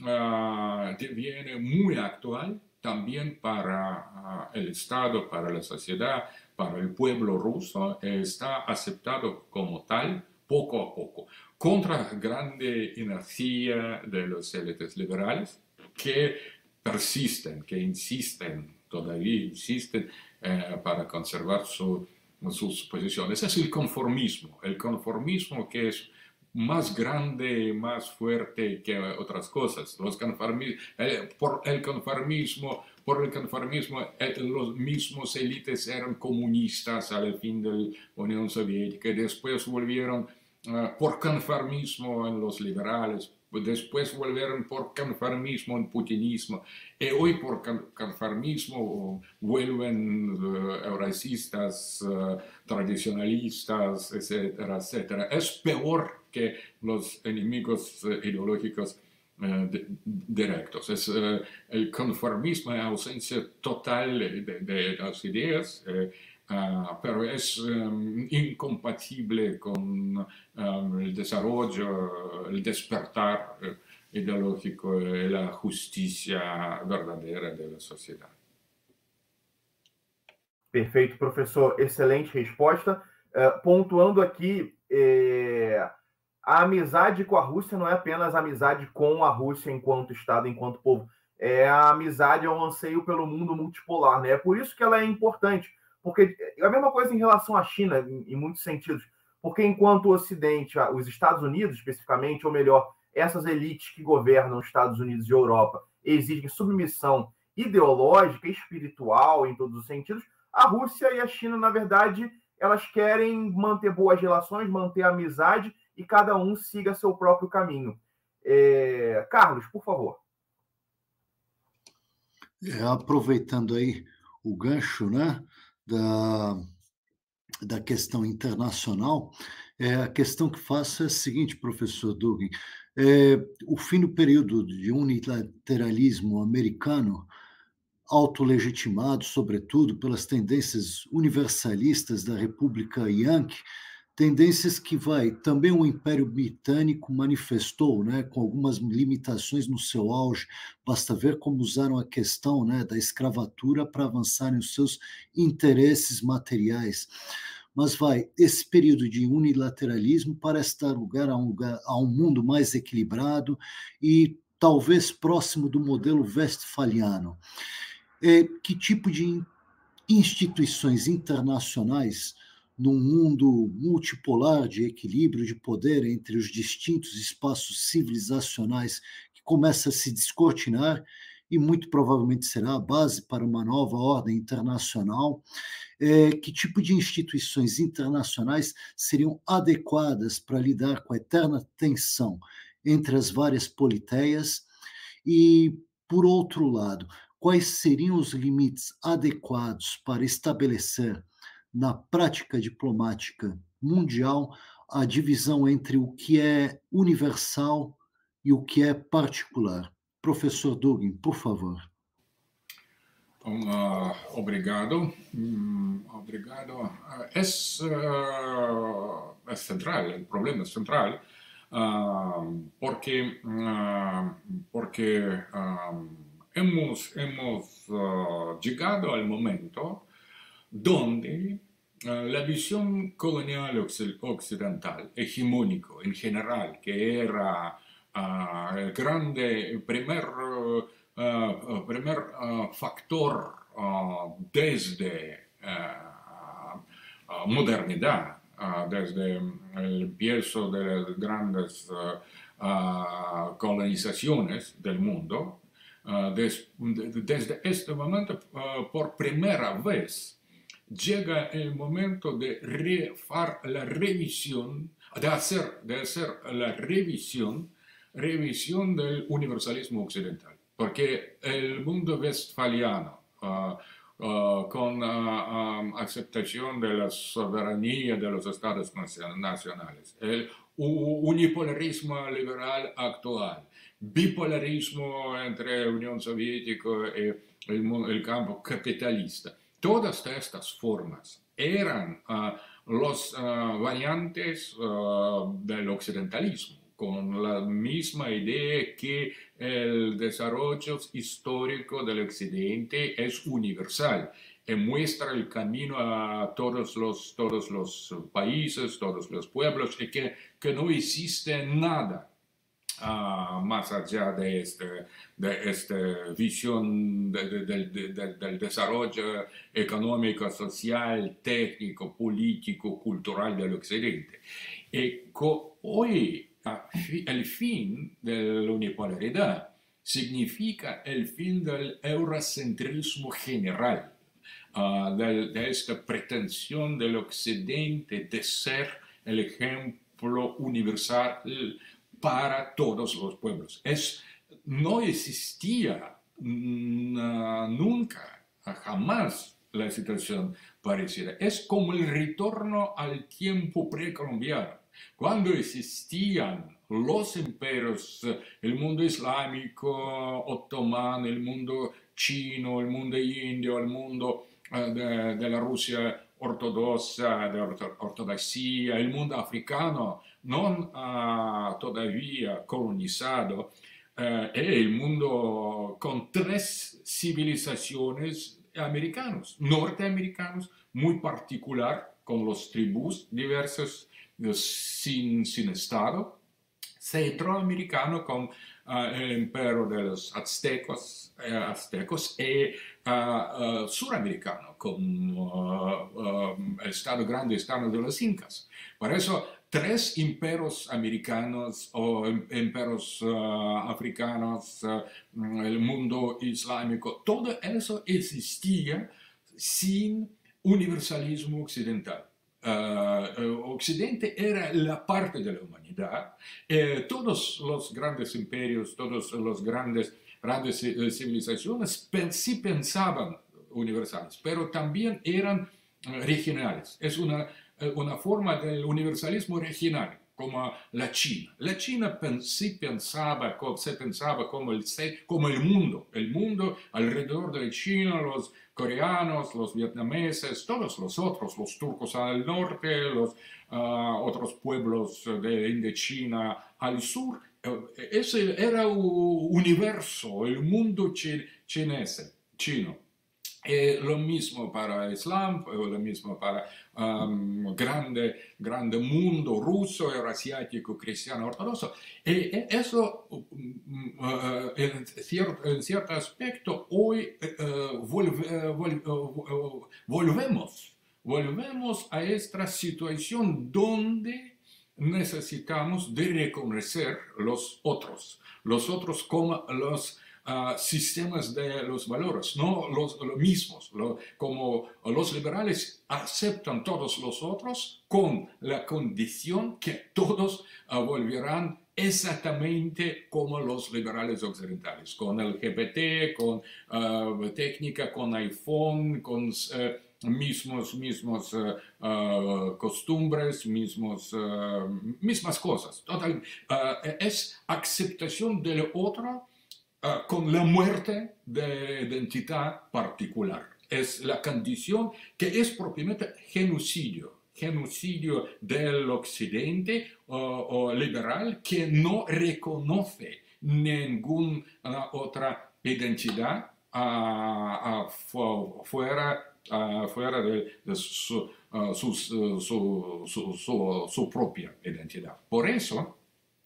uh, deviene muy actual también para uh, el Estado, para la sociedad, para el pueblo ruso, está aceptado como tal poco a poco, contra grande inercia de los élites liberales que persisten, que insisten, todavía insisten eh, para conservar su, sus posiciones. Es el conformismo, el conformismo que es más grande, más fuerte que otras cosas. Los conformi eh, por el conformismo, por el conformismo, eh, los mismos élites eran comunistas al fin de la Unión Soviética, y después volvieron uh, por conformismo en los liberales, después volvieron por conformismo en putinismo, y hoy por conformismo vuelven uh, eurasistas, uh, tradicionalistas, etcétera, etcétera. Es peor que los enemigos uh, ideológicos uh, de, directos. Es uh, el conformismo en ausencia total de, de, de las ideas, uh, uh, pero es um, incompatible con um, el desarrollo, el despertar uh, ideológico y la justicia verdadera de la sociedad. Perfeito, professor. Excelente resposta. Uh, pontuando aqui, eh, a amizade com a Rússia não é apenas amizade com a Rússia enquanto Estado, enquanto povo. É a amizade, é um anseio pelo mundo multipolar, né? É por isso que ela é importante. Porque é a mesma coisa em relação à China, em, em muitos sentidos. Porque enquanto o Ocidente, os Estados Unidos especificamente, ou melhor, essas elites que governam os Estados Unidos e Europa exigem submissão ideológica, espiritual, em todos os sentidos, a Rússia e a China, na verdade, elas querem manter boas relações, manter a amizade e cada um siga seu próprio caminho. É... Carlos, por favor. É, aproveitando aí o gancho, né, da, da questão internacional, é, a questão que faço é a seguinte, professor Dugin, é, o fim do período de unilateralismo americano, autolegitimado, sobretudo, pelas tendências universalistas da República Yankee, tendências que vai também o Império Britânico manifestou, né, com algumas limitações no seu auge. Basta ver como usaram a questão, né, da escravatura para avançarem os seus interesses materiais. Mas vai, esse período de unilateralismo parece dar lugar a um, lugar, a um mundo mais equilibrado e talvez próximo do modelo westphaliano. É, que tipo de instituições internacionais num mundo multipolar de equilíbrio de poder entre os distintos espaços civilizacionais que começa a se descortinar e muito provavelmente será a base para uma nova ordem internacional, é, que tipo de instituições internacionais seriam adequadas para lidar com a eterna tensão entre as várias politeias e, por outro lado, quais seriam os limites adequados para estabelecer na prática diplomática mundial a divisão entre o que é universal e o que é particular. Professor Dugin, por favor. Uh, obrigado. Mm, obrigado. Uh, es, uh, es central, el problema es central, uh, porque, uh, porque uh, hemos, hemos uh, llegado al momento donde uh, la visión colonial occidental, hegemónico en general, que era uh, el grande, el primer, uh, uh, primer uh, factor uh, desde uh, uh, modernidad, uh, uh, desde el empiezo de las grandes uh, uh, colonizaciones del mundo, uh, des, de, desde este momento, uh, por primera vez, llega el momento de refar la revisión, de hacer, de hacer la revisión, revisión del universalismo occidental. Porque el mundo westfaliano, uh, uh, con uh, um, aceptación de la soberanía de los estados nacionales, el unipolarismo liberal actual, bipolarismo entre Unión Soviética y el, el campo capitalista, todas estas formas eran uh, los uh, variantes uh, del occidentalismo, con la misma idea que el desarrollo histórico del occidente es universal y muestra el camino a todos los, todos los países, todos los pueblos, y que, que no existe nada Uh, más allá de, este, de esta visión de, de, de, de, del desarrollo económico, social, técnico, político, cultural del occidente. Y hoy el fin de la unipolaridad significa el fin del eurocentrismo general, uh, de, de esta pretensión del occidente de ser el ejemplo universal para todos los pueblos. Es, no existía uh, nunca, jamás la situación parecida. Es como el retorno al tiempo precolombiano, cuando existían los imperios, el mundo islámico, otomano, el mundo chino, el mundo indio, el mundo uh, de, de la Rusia ortodoxa, de ortodoxia, el mundo africano, non uh, todavía colonizado, uh, el mundo con tres civilizaciones americanos, norteamericanos, muy particular, con los tribus diversos, sin, sin Estado, centroamericano con uh, el imperio de los aztecos, uh, aztecos y uh, uh, suramericano con uh, uh, el Estado Grande Estado de los Incas. Por eso, tres imperios americanos o imperios uh, africanos, uh, el mundo islámico, todo eso existía sin universalismo occidental. Uh, Occidente era la parte de la humanidad. Eh, todos los grandes imperios, todos los grandes, grandes civilizaciones pen, sí pensaban universales, pero también eran uh, regionales. Es una, una forma del universalismo regional, como la China. La China pen, sí pensaba, se pensaba como el, como el mundo, el mundo alrededor de China, los coreanos, los vietnameses, todos los otros, los turcos al norte, los uh, otros pueblos de Indochina al sur. Ese era el universo, el mundo chi chinese, chino. Eh, lo mismo para el Islam, lo mismo para um, grande, grande mundo ruso, eurasiático, cristiano, ortodoxo. Eh, eso, uh, uh, en, cierto, en cierto aspecto, hoy uh, volve, uh, vol, uh, volvemos, volvemos a esta situación donde necesitamos de reconocer los otros, los otros como los Uh, sistemas de los valores, no los, los mismos, lo, como los liberales aceptan todos los otros con la condición que todos uh, volverán exactamente como los liberales occidentales, con el L G B T, con uh, técnica, con iPhone, con uh, mismos, mismos uh, uh, costumbres, mismos, uh, mismas cosas. Total, uh, es aceptación del otro Uh, con la muerte de identidad particular. Es la condición que es propiamente genocidio, genocidio del occidente uh, o liberal que no reconoce ninguna otra identidad uh, uh, fu fuera, uh, fuera de, de su, uh, su, su, su, su, su propia identidad. Por eso,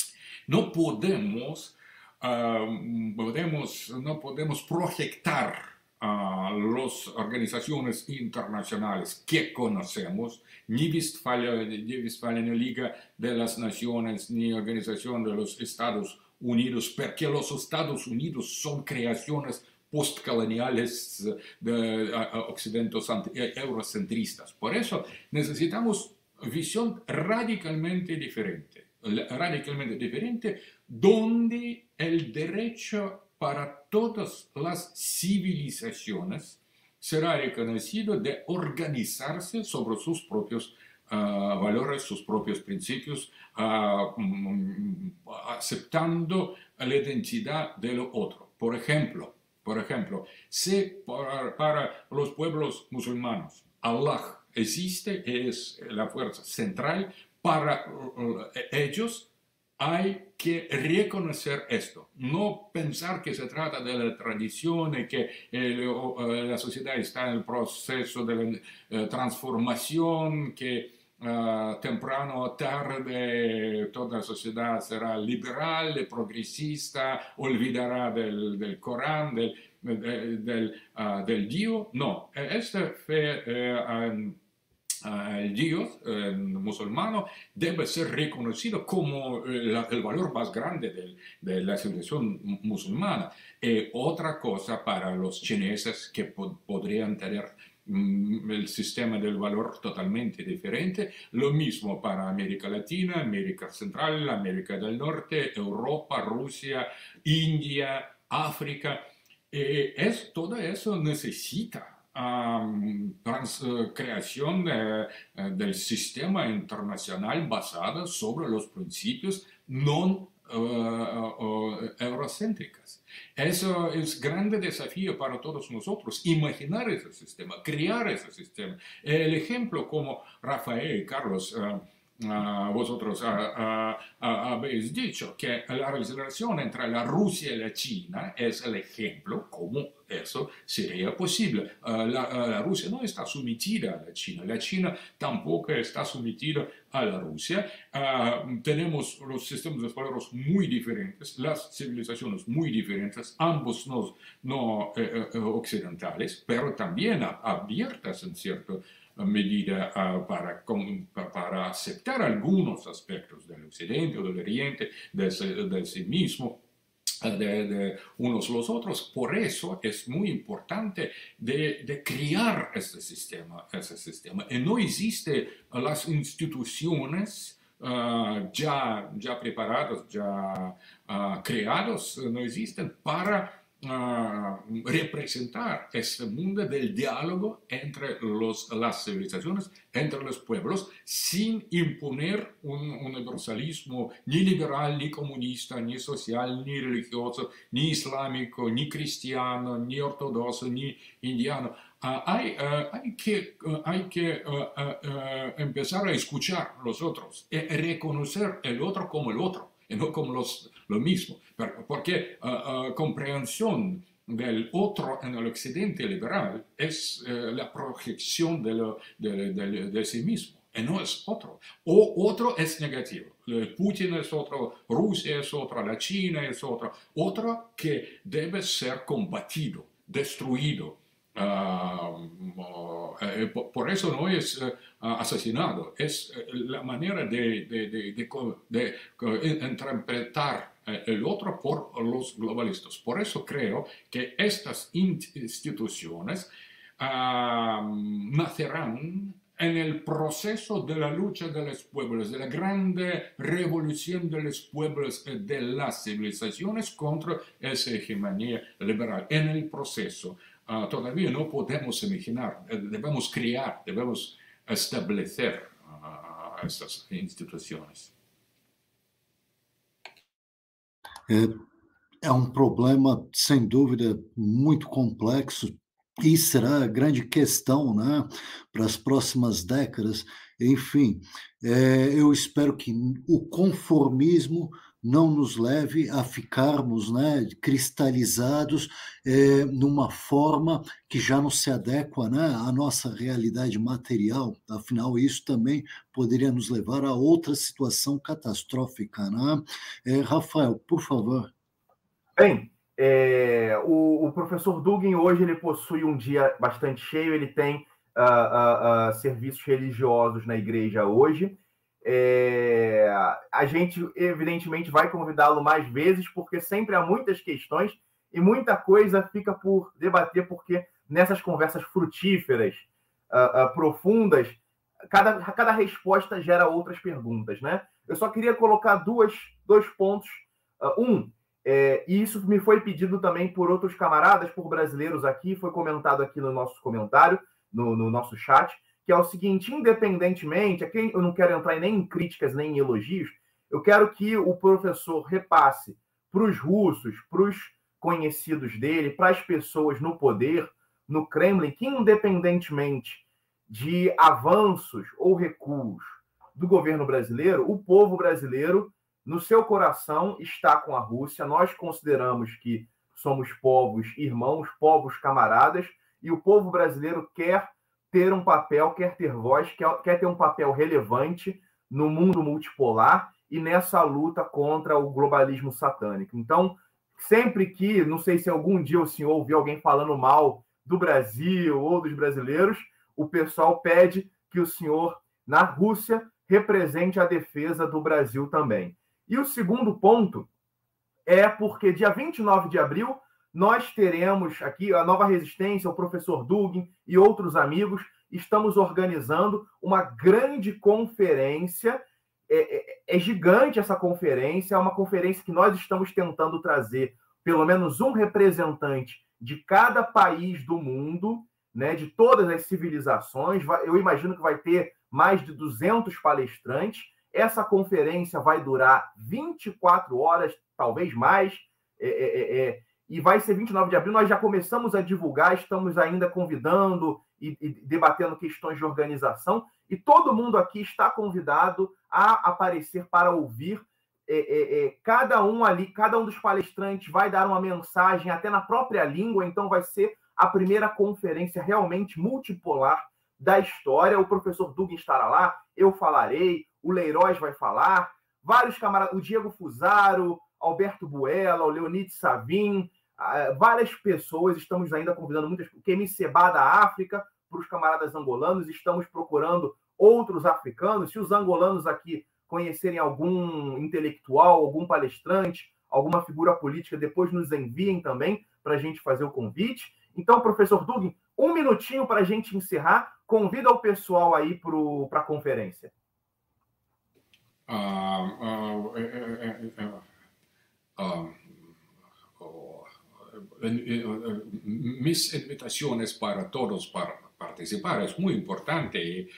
no podemos Uh, podemos, no podemos proyectar uh, las organizaciones internacionales que conocemos, ni Westfalia, ni Westfalia Liga de las Naciones, ni Organización de los Estados Unidos, porque los Estados Unidos son creaciones postcoloniales de uh, occidentes eurocentristas. Por eso necesitamos visión radicalmente diferente, radicalmente diferente, donde el derecho para todas las civilizaciones será reconocido de organizarse sobre sus propios uh, valores, sus propios principios, uh, um, aceptando la identidad de lo otro. Por ejemplo, por ejemplo, si para, para los pueblos musulmanes Allah existe, es la fuerza central, para uh, ellos hay que reconocer esto, no pensar que se trata de la tradición y que el, la sociedad está en el proceso de la uh, transformación, que uh, temprano o tarde toda la sociedad será liberal, progresista, olvidará del, del Corán, del, del, del, uh, del Dios. No, esta fe uh, um, el Dios eh, musulmán debe ser reconocido como eh, la, el valor más grande de, de la civilización musulmana. Eh, otra cosa para los chineses que po podrían tener mm, el sistema del valor totalmente diferente, lo mismo para América Latina, América Central, América del Norte, Europa, Rusia, India, África. Eh, es, todo eso necesita Um, trans, uh, creación de, uh, del sistema internacional basado sobre los principios no uh, uh, eurocéntricos. Eso es un grande desafío para todos nosotros, imaginar ese sistema, crear ese sistema. El ejemplo como Rafael y Carlos uh, Uh, vosotros uh, uh, uh, habéis dicho que la relación entre la Rusia y la China es el ejemplo cómo eso sería posible. Uh, la, uh, la Rusia no está sometida a la China, la China tampoco está sometida a la Rusia. Uh, tenemos los sistemas de valores muy diferentes, las civilizaciones muy diferentes, ambos no, no eh, eh, occidentales, pero también abiertas en cierto medida uh, para, con, para aceptar algunos aspectos del occidente o del oriente, de, de sí mismo, uh, de, de unos los otros. Por eso es muy importante de, de crear este sistema, ese sistema. Y no existen las instituciones uh, ya, ya preparadas, ya uh, creadas, no existen para Uh, representar este mundo del diálogo entre los, las civilizaciones, entre los pueblos, sin imponer un universalismo ni liberal, ni comunista, ni social, ni religioso, ni islámico, ni cristiano, ni ortodoxo, ni indiano. Uh, hay, uh, hay que, uh, hay que uh, uh, uh, empezar a escuchar a los otros y reconocer el otro como el otro y no como los, lo mismo, porque uh, uh, comprensión del otro en el occidente liberal es uh, la proyección de, lo, de, de, de sí mismo, y no es otro. O otro es negativo. Putin es otro, Rusia es otra, la China es otra, otro que debe ser combatido, destruido. Uh, uh, uh, por eso no es uh, asesinado, es uh, la manera de, de, de, de, de, de interpretar uh, el otro por los globalistas. Por eso creo que estas instituciones uh, nacerán en el proceso de la lucha de los pueblos, de la grande revolución de los pueblos, de las civilizaciones contra esa hegemonía liberal. En el proceso Uh, todavía no podemos imaginar, debemos crear, debemos establecer uh, estas instituciones. É, é um problema, sem dúvida, muito complexo e será a grande questão, né, para as próximas décadas. Enfim, é, eu espero que o conformismo não nos leve a ficarmos, né, cristalizados é, numa forma que já não se adequa, né, à nossa realidade material. Afinal, isso também poderia nos levar a outra situação catastrófica, né? É, Rafael, por favor. Bem, É, o, o professor Dugin hoje ele possui um dia bastante cheio, ele tem uh, uh, uh, serviços religiosos na igreja hoje. É, a gente, evidentemente, vai convidá-lo mais vezes, porque sempre há muitas questões e muita coisa fica por debater, porque nessas conversas frutíferas, uh, uh, profundas, cada, cada resposta gera outras perguntas, né? Eu só queria colocar duas, dois pontos. Uh, um, é, e isso me foi pedido também por outros camaradas, por brasileiros aqui, foi comentado aqui no nosso comentário, no, no nosso chat, que é o seguinte: independentemente, aqui eu não quero entrar nem em críticas, nem em elogios, eu quero que o professor repasse para os russos, para os conhecidos dele, para as pessoas no poder, no Kremlin, que independentemente de avanços ou recuos do governo brasileiro, o povo brasileiro, no seu coração, está com a Rússia. Nós consideramos que somos povos irmãos, povos camaradas, e o povo brasileiro quer ter um papel, quer ter voz, quer, quer ter um papel relevante no mundo multipolar e nessa luta contra o globalismo satânico. Então, sempre que, não sei se algum dia o senhor ouviu alguém falando mal do Brasil ou dos brasileiros, o pessoal pede que o senhor, na Rússia, represente a defesa do Brasil também. E o segundo ponto é porque dia vinte e nove de abril nós teremos aqui a Nova Resistência, o professor Dugin e outros amigos, estamos organizando uma grande conferência. É, é, é gigante essa conferência, é uma conferência que nós estamos tentando trazer pelo menos um representante de cada país do mundo, né, de todas as civilizações. Eu imagino que vai ter mais de duzentos palestrantes. Essa conferência vai durar vinte e quatro horas, talvez mais, é, é, é, e vai ser vinte e nove de abril. Nós já começamos a divulgar, estamos ainda convidando e, e debatendo questões de organização, e todo mundo aqui está convidado a aparecer para ouvir. É, é, é, cada um ali, cada um dos palestrantes vai dar uma mensagem até na própria língua, então vai ser a primeira conferência realmente multipolar da história. O professor Dugin estará lá, eu falarei, o Leiroz vai falar, vários camaradas, o Diego Fusaro, Alberto Buella, o Leonid Savin, várias pessoas, estamos ainda convidando muitas, o Kemi Seba da África, para os camaradas angolanos, estamos procurando outros africanos. Se os angolanos aqui conhecerem algum intelectual, algum palestrante, alguma figura política, depois nos enviem também para a gente fazer o convite. Então, professor Dugin, um minutinho para a gente encerrar, convida o pessoal aí para a conferência. Uh, uh, uh, uh, uh, mis invitaciones para todos para participar es muy importante.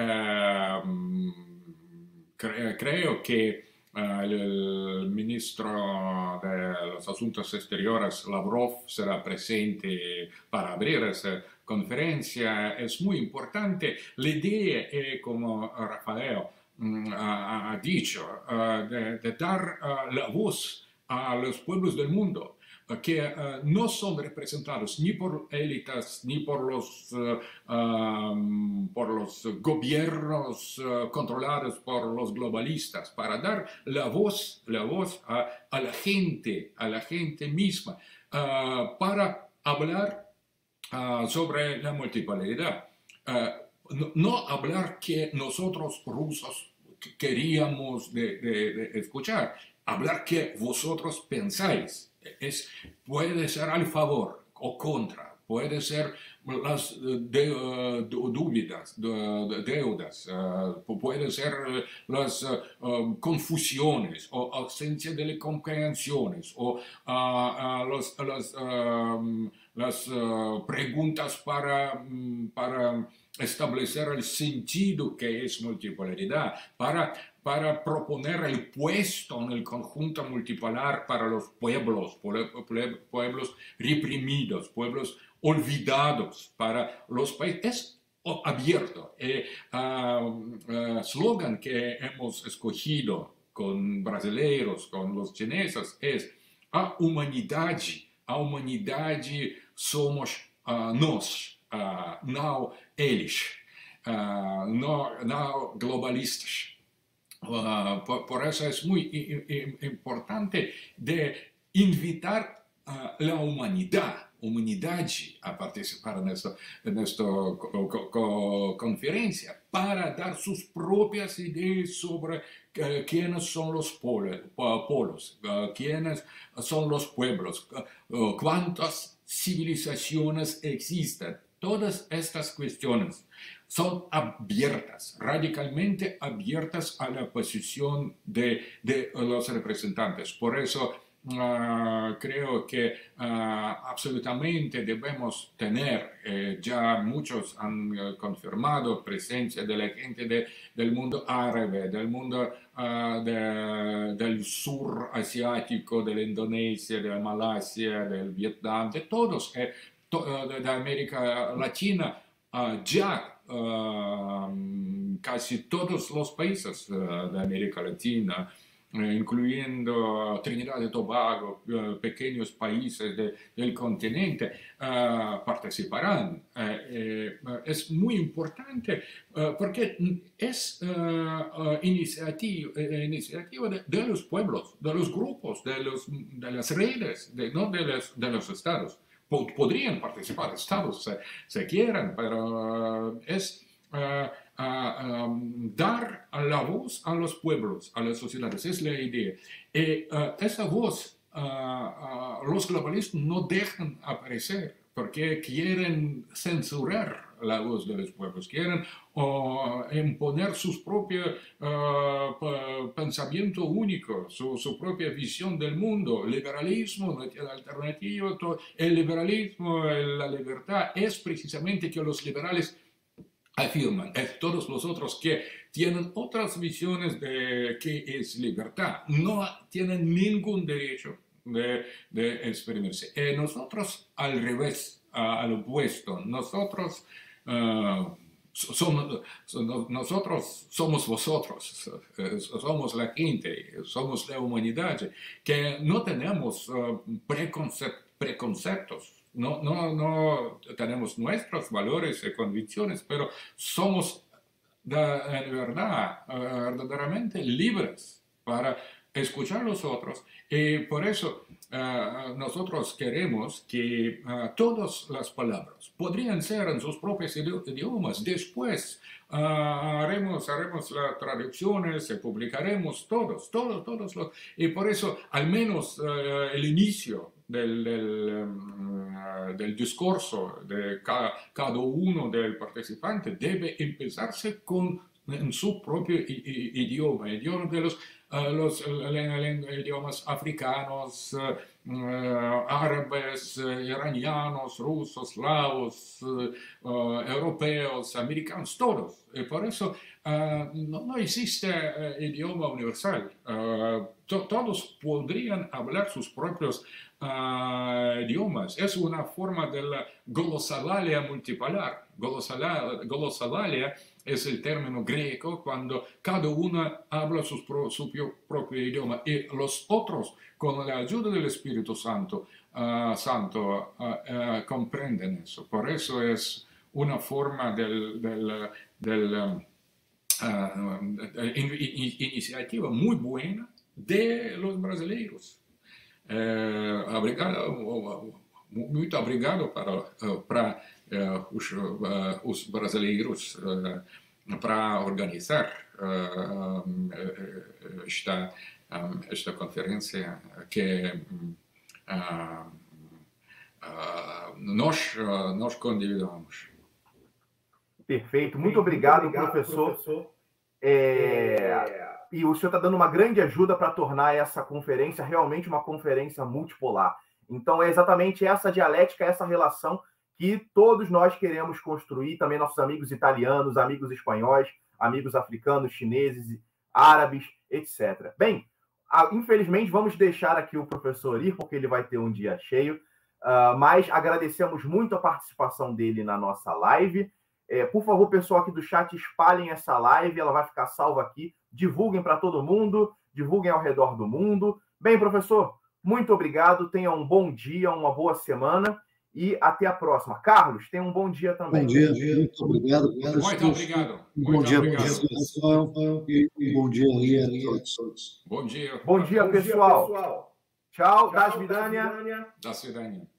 Uh, cre creo que uh, el ministro de los Asuntos Exteriores, Lavrov, será presente para abrir esa conferencia. Es muy importante. La idea es, como Rafael um, ha, ha dicho, uh, de, de dar uh, la voz a los pueblos del mundo, que uh, no son representados ni por élites ni por los, uh, um, por los gobiernos uh, controlados por los globalistas, para dar la voz, la voz a, a la gente, a la gente misma, uh, para hablar uh, sobre la multipolaridad. Uh, no, no hablar que nosotros rusos queríamos de, de, de escuchar, hablar que vosotros pensáis. Es, puede ser al favor o contra, puede ser las de, uh, dúvidas, de, de deudas, uh, puede ser las uh, confusiones o ausencia de comprensiones o uh, uh, los, los, uh, las uh, preguntas para, para establecer el sentido que es multipolaridad, para para proponer el puesto en el conjunto multipolar para los pueblos, pueblos reprimidos, pueblos olvidados, para los países. Es abierto. El uh, uh, slogan que hemos escogido con brasileiros, con los chineses, es a humanidade, a humanidade somos uh, nós, uh, não eles, uh, não, não globalistas. Uh, por, por eso es muy i, i, importante de invitar uh, a humanidade, humanidade a participar nesta, nesta co, co, co, conferência para dar suas próprias ideias sobre uh, quienes são os polos, polos uh, quienes são os pueblos, uh, quantas civilizações existem. Todas estas cuestiones son abiertas, radicalmente abiertas a la posición de, de los representantes. Por eso uh, creo que uh, absolutamente debemos tener, eh, ya muchos han uh, confirmado, presencia de la gente de, del mundo árabe, del mundo uh, de, del sur asiático, de la Indonesia, de la Malasia, del Vietnam, de todos. Eh, de América Latina, uh, ya uh, casi todos los países uh, de América Latina, uh, incluyendo Trinidad y Tobago, uh, pequeños países de, del continente, uh, participarán. Uh, eh, es muy importante uh, porque es uh, uh, iniciativa, uh, iniciativa de, de los pueblos, de los grupos, de, los, de las redes, de, no de los, de los estados. Podrían participar estados si, si quieren, pero uh, es uh, uh, um, dar la voz a los pueblos, a las sociedades, es la idea. Y uh, esa voz uh, uh, los globalistas no dejan aparecer porque quieren censurar la voz de los pueblos, quieren uh, imponer su propio uh, pensamiento único, su, su propia visión del mundo, liberalismo, alternativa, todo. El liberalismo, la libertad, es precisamente que los liberales afirman, es todos los otros que tienen otras visiones de qué es libertad, no tienen ningún derecho de, de exprimirse. Y nosotros al revés, al opuesto, nosotros Uh, somos, nosotros somos vosotros, somos la gente, somos la humanidad, que no tenemos uh, preconcept, preconceptos, no, no, no tenemos nuestros valores y convicciones, pero somos de, de verdad uh, verdaderamente libres para escuchar a los otros, y por eso uh, nosotros queremos que uh, todas las palabras podrían ser en sus propios idiomas. Después uh, haremos, haremos las traducciones y publicaremos todos, todos, todos los, y por eso al menos uh, el inicio del, del, um, del discurso de cada, cada uno del participante debe empezarse con en su propio idioma, idioma de los Uh, los uh, idiomas africanos, uh, uh, árabes, uh, iranianos, rusos, laos, uh, uh, europeos, americanos, todos. Y por eso uh, no, no existe uh, idioma universal. Uh, to, todos podrían hablar sus propios uh, idiomas. Es una forma de la glosolalia multipolar. Glosolalia, glosolalia es el término griego cuando cada uno habla su, pro, su propio idioma y los otros, con la ayuda del Espíritu Santo, uh, Santo uh, uh, comprenden eso. Por eso es una forma del, del, del, uh, uh, in, in, iniciativa muy buena de los brasileiros. Uh, obrigado, muito obrigado para, uh, para Uh, os, uh, os brasileiros uh, para organizar uh, um, esta, um, esta conferência que uh, uh, nós, uh, nós convidamos. Perfeito, muito obrigado, obrigado professor. professor. É... E o senhor está dando uma grande ajuda para tornar essa conferência realmente uma conferência multipolar. Então, é exatamente essa dialética, essa relação que todos nós queremos construir, também nossos amigos italianos, amigos espanhóis, amigos africanos, chineses, árabes, etcétera. Bem, infelizmente vamos deixar aqui o professor ir, porque ele vai ter um dia cheio, uh, mas agradecemos muito a participação dele na nossa live. É, por favor, pessoal aqui do chat, espalhem essa live, ela vai ficar salva aqui, divulguem para todo mundo, divulguem ao redor do mundo. Bem, professor, muito obrigado, tenha um bom dia, uma boa semana, e até a próxima. Carlos, tenha um bom dia também. Bom dia, muito obrigado. Muito obrigado. Um bom dia, pessoal. E um bom dia aí a todos. Bom dia. Bom dia, pessoal. Tchau, До свидания. До свидания.